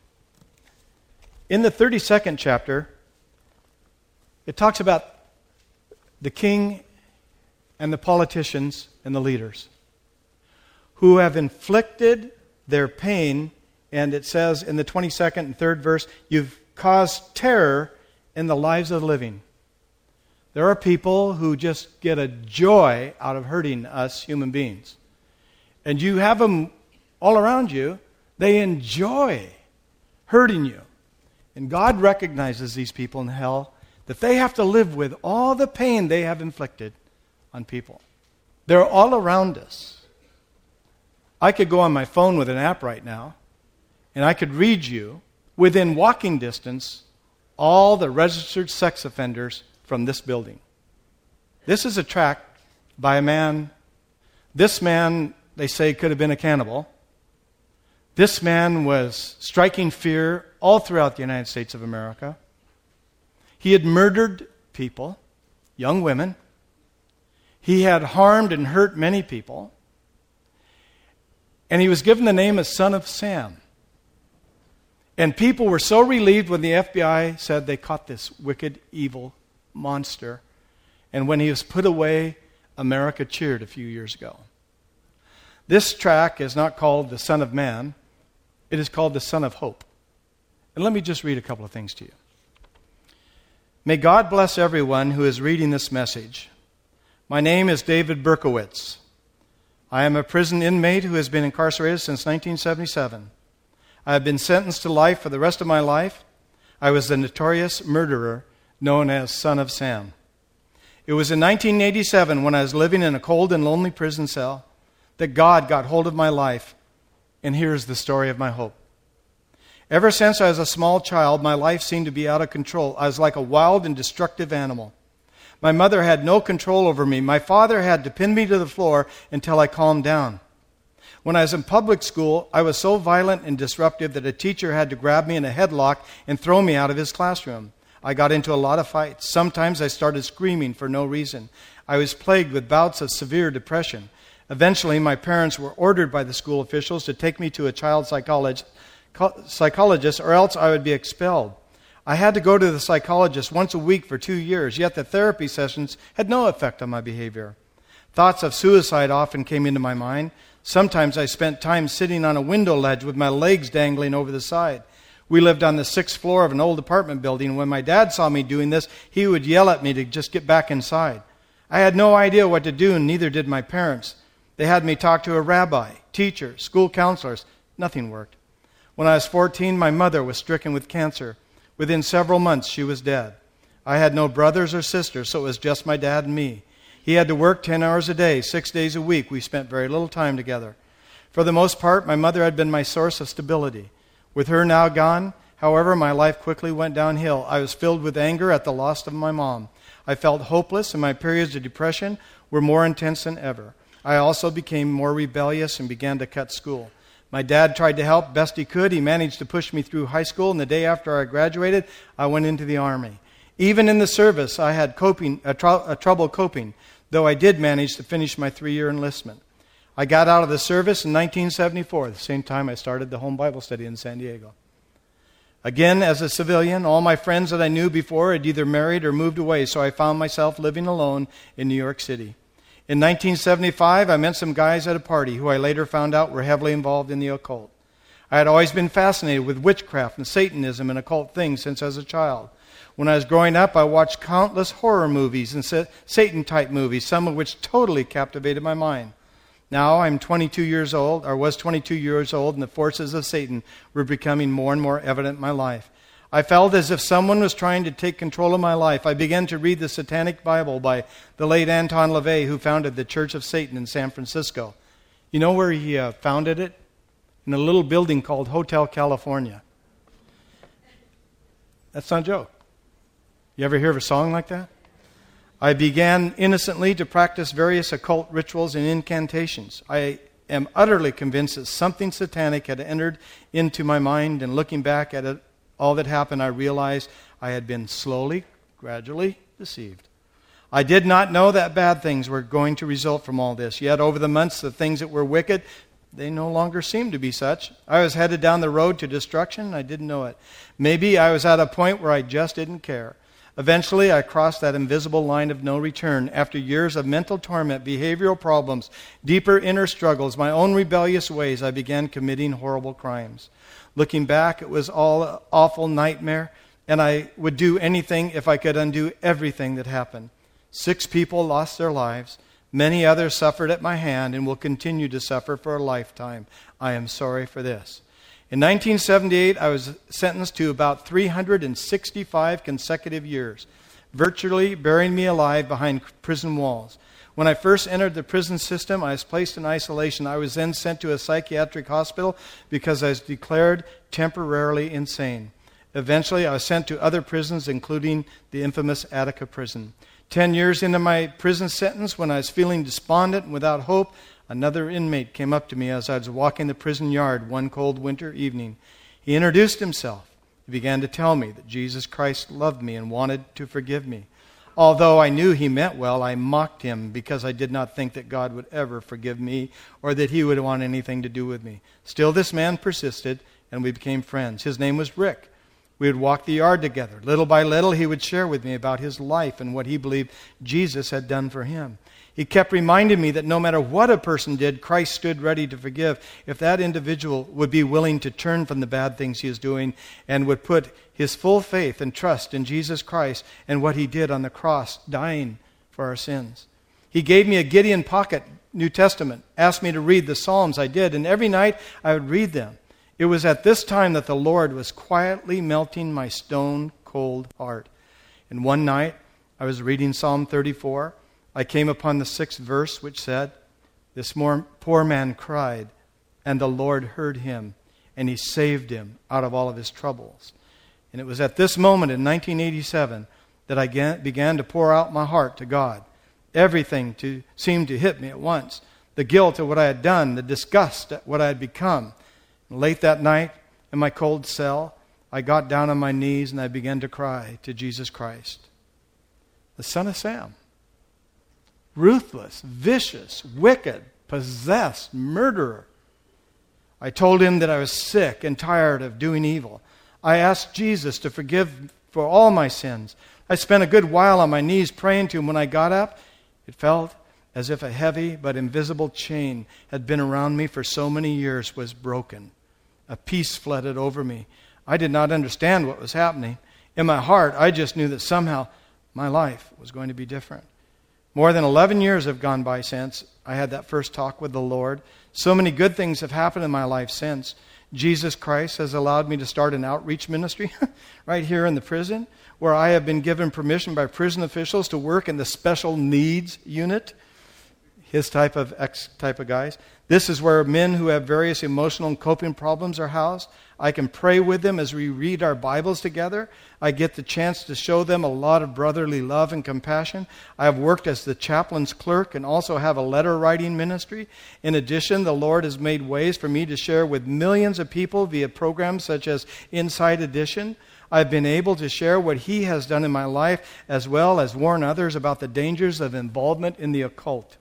In the 32nd chapter, it talks about the king and the politicians and the leaders who have inflicted their pain, and it says in the 22nd and 3rd verse, you've caused terror in the lives of the living. There are people who just get a joy out of hurting us human beings. And you have them all around you. They enjoy hurting you. And God recognizes these people in hell that they have to live with all the pain they have inflicted on people. They're all around us. I could go on my phone with an app right now, and I could read you, within walking distance, all the registered sex offenders from this building. This is a tract by a man. This man, they say, could have been a cannibal. This man was striking fear all throughout the United States of America. He had murdered people, young women. He had harmed and hurt many people. And he was given the name of Son of Sam. And people were so relieved when the FBI said they caught this wicked, evil monster. And when he was put away, America cheered a few years ago. This tract is not called the Son of Man. It is called the Son of Hope. And let me just read a couple of things to you. May God bless everyone who is reading this message. My name is David Berkowitz. I am a prison inmate who has been incarcerated since 1977. I have been sentenced to life for the rest of my life. I was the notorious murderer known as Son of Sam. It was in 1987, when I was living in a cold and lonely prison cell, that God got hold of my life. And here's the story of my hope. Ever since I was a small child, my life seemed to be out of control. I was like a wild and destructive animal. My mother had no control over me. My father had to pin me to the floor until I calmed down. When I was in public school, I was so violent and disruptive that a teacher had to grab me in a headlock and throw me out of his classroom. I got into a lot of fights. Sometimes I started screaming for no reason. I was plagued with bouts of severe depression. Eventually, my parents were ordered by the school officials to take me to a child psychologist, or else I would be expelled. I had to go to the psychologist once a week for 2 years, yet the therapy sessions had no effect on my behavior. Thoughts of suicide often came into my mind. Sometimes I spent time sitting on a window ledge with my legs dangling over the side. We lived on the 6th floor of an old apartment building. When my dad saw me doing this, he would yell at me to just get back inside. I had no idea what to do, and neither did my parents. They had me talk to a rabbi, teacher, school counselors. Nothing worked. When I was 14, my mother was stricken with cancer. Within several months, she was dead. I had no brothers or sisters, so it was just my dad and me. He had to work 10 hours a day, 6 days a week. We spent very little time together. For the most part, my mother had been my source of stability. With her now gone, however, my life quickly went downhill. I was filled with anger at the loss of my mom. I felt hopeless, and my periods of depression were more intense than ever. I also became more rebellious and began to cut school. My dad tried to help best he could. He managed to push me through high school, and the day after I graduated, I went into the Army. Even in the service, I had trouble coping, though I did manage to finish my 3-year enlistment. I got out of the service in 1974, the same time I started the home Bible study in San Diego. Again, as a civilian, all my friends that I knew before had either married or moved away, so I found myself living alone in New York City. In 1975, I met some guys at a party who I later found out were heavily involved in the occult. I had always been fascinated with witchcraft and Satanism and occult things since I was a child. When I was growing up, I watched countless horror movies and Satan-type movies, some of which totally captivated my mind. Now I'm 22 years old, or was 22 years old, and the forces of Satan were becoming more and more evident in my life. I felt as if someone was trying to take control of my life. I began to read the Satanic Bible by the late Anton LaVey, who founded the Church of Satan in San Francisco. You know where he founded it? In a little building called Hotel California. That's not a joke. You ever hear of a song like that? I began innocently to practice various occult rituals and incantations. I am utterly convinced that something satanic had entered into my mind, and looking back at it, all that happened, I realized I had been slowly, gradually deceived. I did not know that bad things were going to result from all this. Yet over the months, the things that were wicked, they no longer seemed to be such. I was headed down the road to destruction, and I didn't know it. Maybe I was at a point where I just didn't care. Eventually, I crossed that invisible line of no return. After years of mental torment, behavioral problems, deeper inner struggles, my own rebellious ways, I began committing horrible crimes. Looking back, it was all an awful nightmare, and I would do anything if I could undo everything that happened. 6 people lost their lives. Many others suffered at my hand and will continue to suffer for a lifetime. I am sorry for this. In 1978, I was sentenced to about 365 consecutive years, virtually burying me alive behind prison walls. When I first entered the prison system, I was placed in isolation. I was then sent to a psychiatric hospital because I was declared temporarily insane. Eventually, I was sent to other prisons, including the infamous Attica prison. 10 years into my prison sentence, when I was feeling despondent and without hope, another inmate came up to me as I was walking the prison yard one cold winter evening. He introduced himself. He began to tell me that Jesus Christ loved me and wanted to forgive me. Although I knew he meant well, I mocked him because I did not think that God would ever forgive me or that he would want anything to do with me. Still, this man persisted, and we became friends. His name was Rick. We would walk the yard together. Little by little, he would share with me about his life and what he believed Jesus had done for him. He kept reminding me that no matter what a person did, Christ stood ready to forgive if that individual would be willing to turn from the bad things he is doing and would put his full faith and trust in Jesus Christ and what he did on the cross, dying for our sins. He gave me a Gideon pocket New Testament, asked me to read the Psalms. I did, and every night I would read them. It was at this time that the Lord was quietly melting my stone-cold heart. And one night, I was reading Psalm 34. I came upon the 6th verse, which said, "This poor man cried, and the Lord heard him, and he saved him out of all of his troubles." And it was at this moment in 1987 that I began to pour out my heart to God. Everything seemed to hit me at once. The guilt of what I had done, the disgust at what I had become. And late that night, in my cold cell, I got down on my knees and I began to cry to Jesus Christ, the Son of Sam. Ruthless, vicious, wicked, possessed, murderer. I told him that I was sick and tired of doing evil. I asked Jesus to forgive for all my sins. I spent a good while on my knees praying to him. When I got up, it felt as if a heavy but invisible chain had been around me for so many years was broken. A peace flooded over me. I did not understand what was happening. In my heart, I just knew that somehow my life was going to be different. More than 11 years have gone by since I had that first talk with the Lord. So many good things have happened in my life since. Jesus Christ has allowed me to start an outreach ministry right here in the prison, where I have been given permission by prison officials to work in the special needs unit, his type of guys. This is where men who have various emotional and coping problems are housed. I can pray with them as we read our Bibles together. I get the chance to show them a lot of brotherly love and compassion. I have worked as the chaplain's clerk and also have a letter writing ministry. In addition, the Lord has made ways for me to share with millions of people via programs such as Inside Edition. I've been able to share what He has done in my life, as well as warn others about the dangers of involvement in the occult.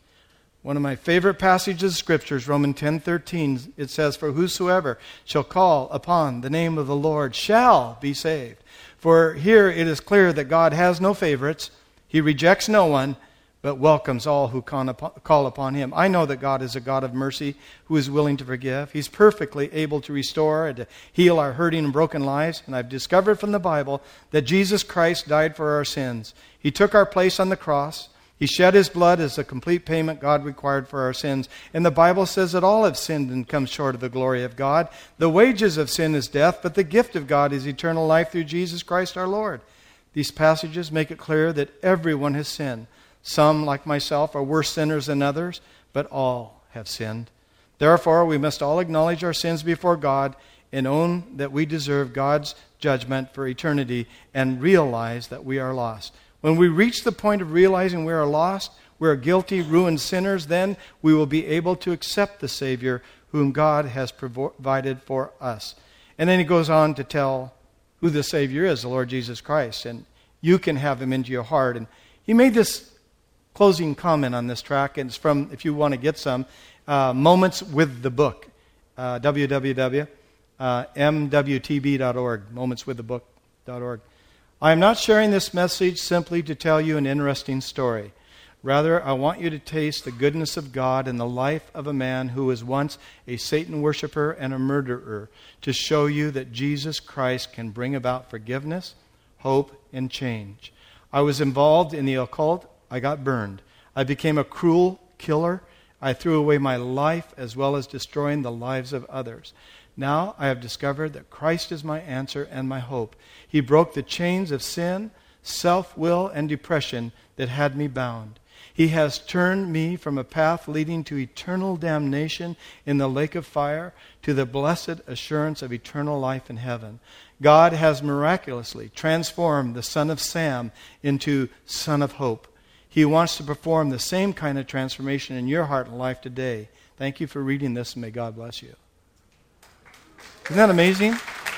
One of my favorite passages of Scripture is Romans 10:13. It says, "For whosoever shall call upon the name of the Lord shall be saved." For here it is clear that God has no favorites. He rejects no one, but welcomes all who call upon Him. I know that God is a God of mercy who is willing to forgive. He's perfectly able to restore and to heal our hurting and broken lives. And I've discovered from the Bible that Jesus Christ died for our sins. He took our place on the cross. He shed His blood as the complete payment God required for our sins. And the Bible says that all have sinned and come short of the glory of God. The wages of sin is death, but the gift of God is eternal life through Jesus Christ our Lord. These passages make it clear that everyone has sinned. Some, like myself, are worse sinners than others, but all have sinned. Therefore, we must all acknowledge our sins before God and own that we deserve God's judgment for eternity and realize that we are lost. When we reach the point of realizing we are lost, we are guilty, ruined sinners, then we will be able to accept the Savior whom God has provided for us. And then he goes on to tell who the Savior is, the Lord Jesus Christ. And you can have Him into your heart. And he made this closing comment on this track, and it's from, if you want to get some, Moments with the Book, www.mwtb.org, momentswiththebook.org. I am not sharing this message simply to tell you an interesting story. Rather, I want you to taste the goodness of God in the life of a man who was once a Satan worshiper and a murderer, to show you that Jesus Christ can bring about forgiveness, hope, and change. I was involved in the occult. I got burned. I became a cruel killer. I threw away my life as well as destroying the lives of others. Now I have discovered that Christ is my answer and my hope. He broke the chains of sin, self-will, and depression that had me bound. He has turned me from a path leading to eternal damnation in the lake of fire to the blessed assurance of eternal life in heaven. God has miraculously transformed the son of Sam into son of hope. He wants to perform the same kind of transformation in your heart and life today. Thank you for reading this, and may God bless you. Isn't that amazing?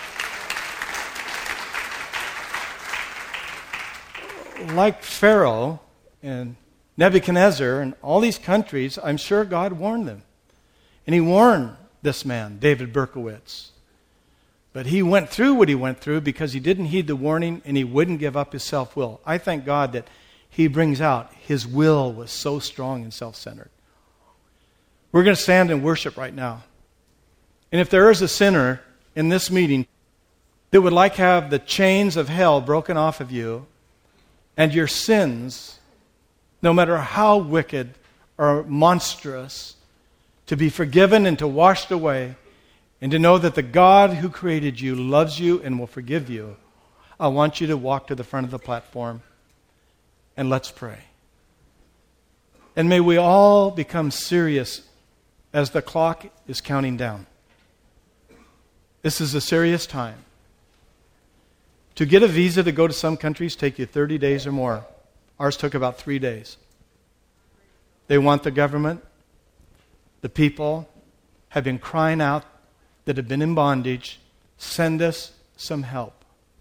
Like Pharaoh and Nebuchadnezzar and all these countries, I'm sure God warned them. And He warned this man, David Berkowitz. But he went through what he went through because he didn't heed the warning and he wouldn't give up his self-will. I thank God that he brings out, his will was so strong and self-centered. We're going to stand and worship right now. And if there is a sinner in this meeting that would like to have the chains of hell broken off of you, and your sins, no matter how wicked or monstrous, to be forgiven and to washed away, and to know that the God who created you loves you and will forgive you, I want you to walk to the front of the platform and let's pray. And may we all become serious as the clock is counting down. This is a serious time. To get a visa to go to some countries take you 30 days or more. Ours took about 3 days. They want the government. The people have been crying out that have been in bondage. Send us some help.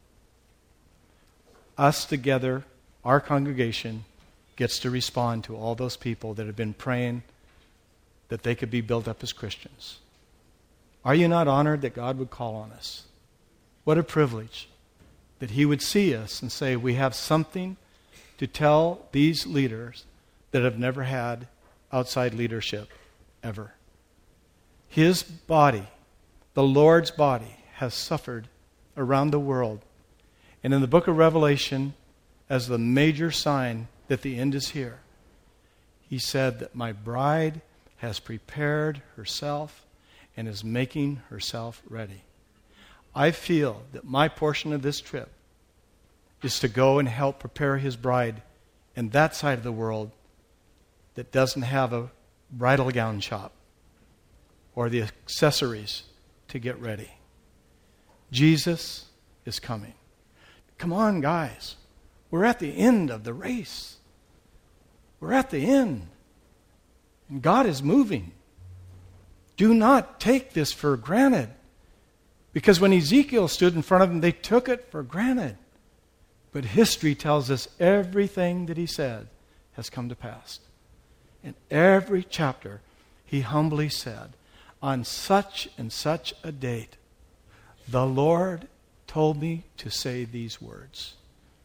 Us together, our congregation, gets to respond to all those people that have been praying that they could be built up as Christians. Are you not honored that God would call on us? What a privilege that He would see us and say, we have something to tell these leaders that have never had outside leadership ever. His body, the Lord's body, has suffered around the world. And in the book of Revelation, as the major sign that the end is here, He said that my bride has prepared herself and is making herself ready. I feel that my portion of this trip is to go and help prepare His bride in that side of the world that doesn't have a bridal gown shop or the accessories to get ready. Jesus is coming. Come on, guys. We're at the end of the race. We're at the end. And God is moving. Do not take this for granted. Because when Ezekiel stood in front of them, they took it for granted. But history tells us everything that he said has come to pass. In every chapter, he humbly said, on such and such a date, the Lord told me to say these words.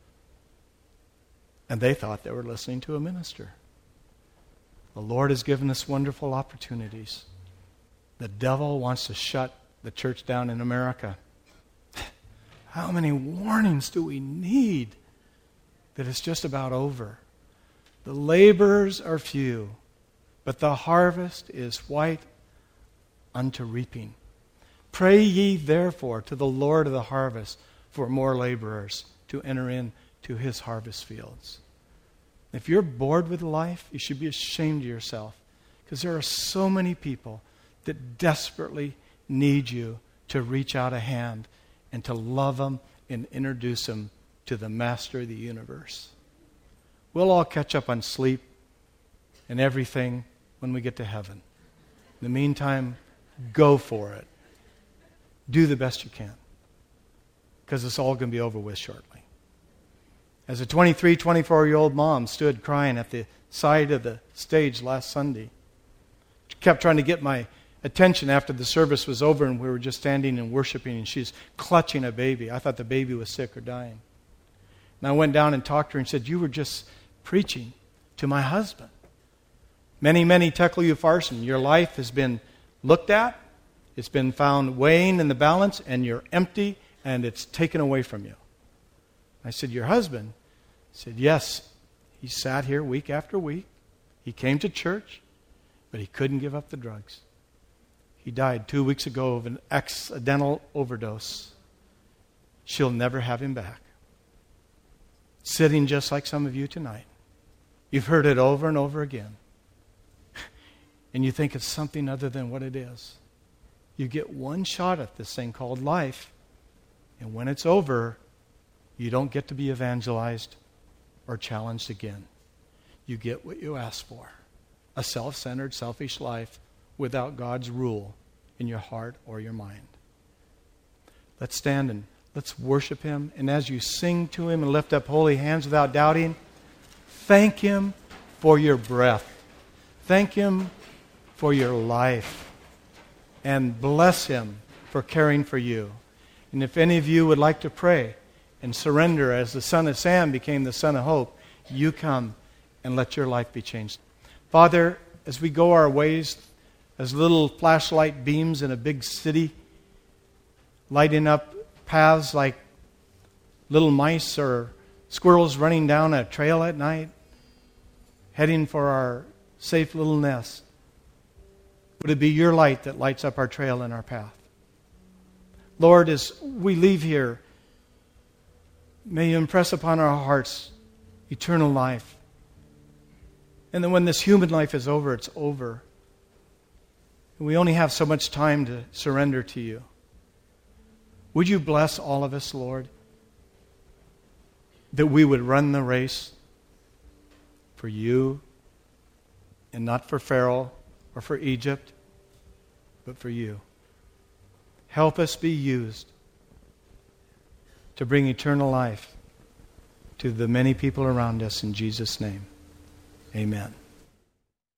And they thought they were listening to a minister. The Lord has given us wonderful opportunities. The devil wants to shut the church down in America. How many warnings do we need that it's just about over? The laborers are few, but the harvest is white unto reaping. Pray ye therefore to the Lord of the harvest for more laborers to enter into His harvest fields. If you're bored with life, you should be ashamed of yourself, because there are so many people that desperately need you to reach out a hand and to love them and introduce them to the Master of the universe. We'll all catch up on sleep and everything when we get to heaven. In the meantime, go for it. Do the best you can, because it's all going to be over with shortly. As a 23, 24-year-old mom stood crying at the side of the stage last Sunday, she kept trying to get my attention after the service was over and we were just standing and worshiping, and she's clutching a baby. I thought the baby was sick or dying. And I went down and talked to her and said, you were just preaching to my husband. Many, many tekel upharsin. Your life has been looked at. It's been found weighing in the balance, and you're empty, and it's taken away from you. I said, your husband? He said, yes. He sat here week after week. He came to church, but he couldn't give up the drugs. He died 2 weeks ago of an accidental overdose. She'll never have him back. Sitting just like some of you tonight. You've heard it over and over again. And you think it's something other than what it is. You get one shot at this thing called life, and when it's over, you don't get to be evangelized or challenged again. You get what you asked for. A self-centered, selfish life without God's rule in your heart or your mind. Let's stand and let's worship Him. And as you sing to Him and lift up holy hands without doubting, thank Him for your breath. Thank Him for your life. And bless Him for caring for you. And if any of you would like to pray and surrender as the son of Sam became the son of hope, You come and let your life be changed. Father, as we go our ways, as little flashlight beams in a big city, lighting up paths like little mice or squirrels running down a trail at night, heading for our safe little nest, would it be your light that lights up our trail and our path? Lord, as we leave here, may you impress upon our hearts eternal life. And then when this human life is over, it's over. We only have so much time to surrender to you. Would you bless all of us, Lord, that we would run the race for you and not for Pharaoh or for Egypt, but for you. Help us be used to bring eternal life to the many people around us in Jesus' name. Amen.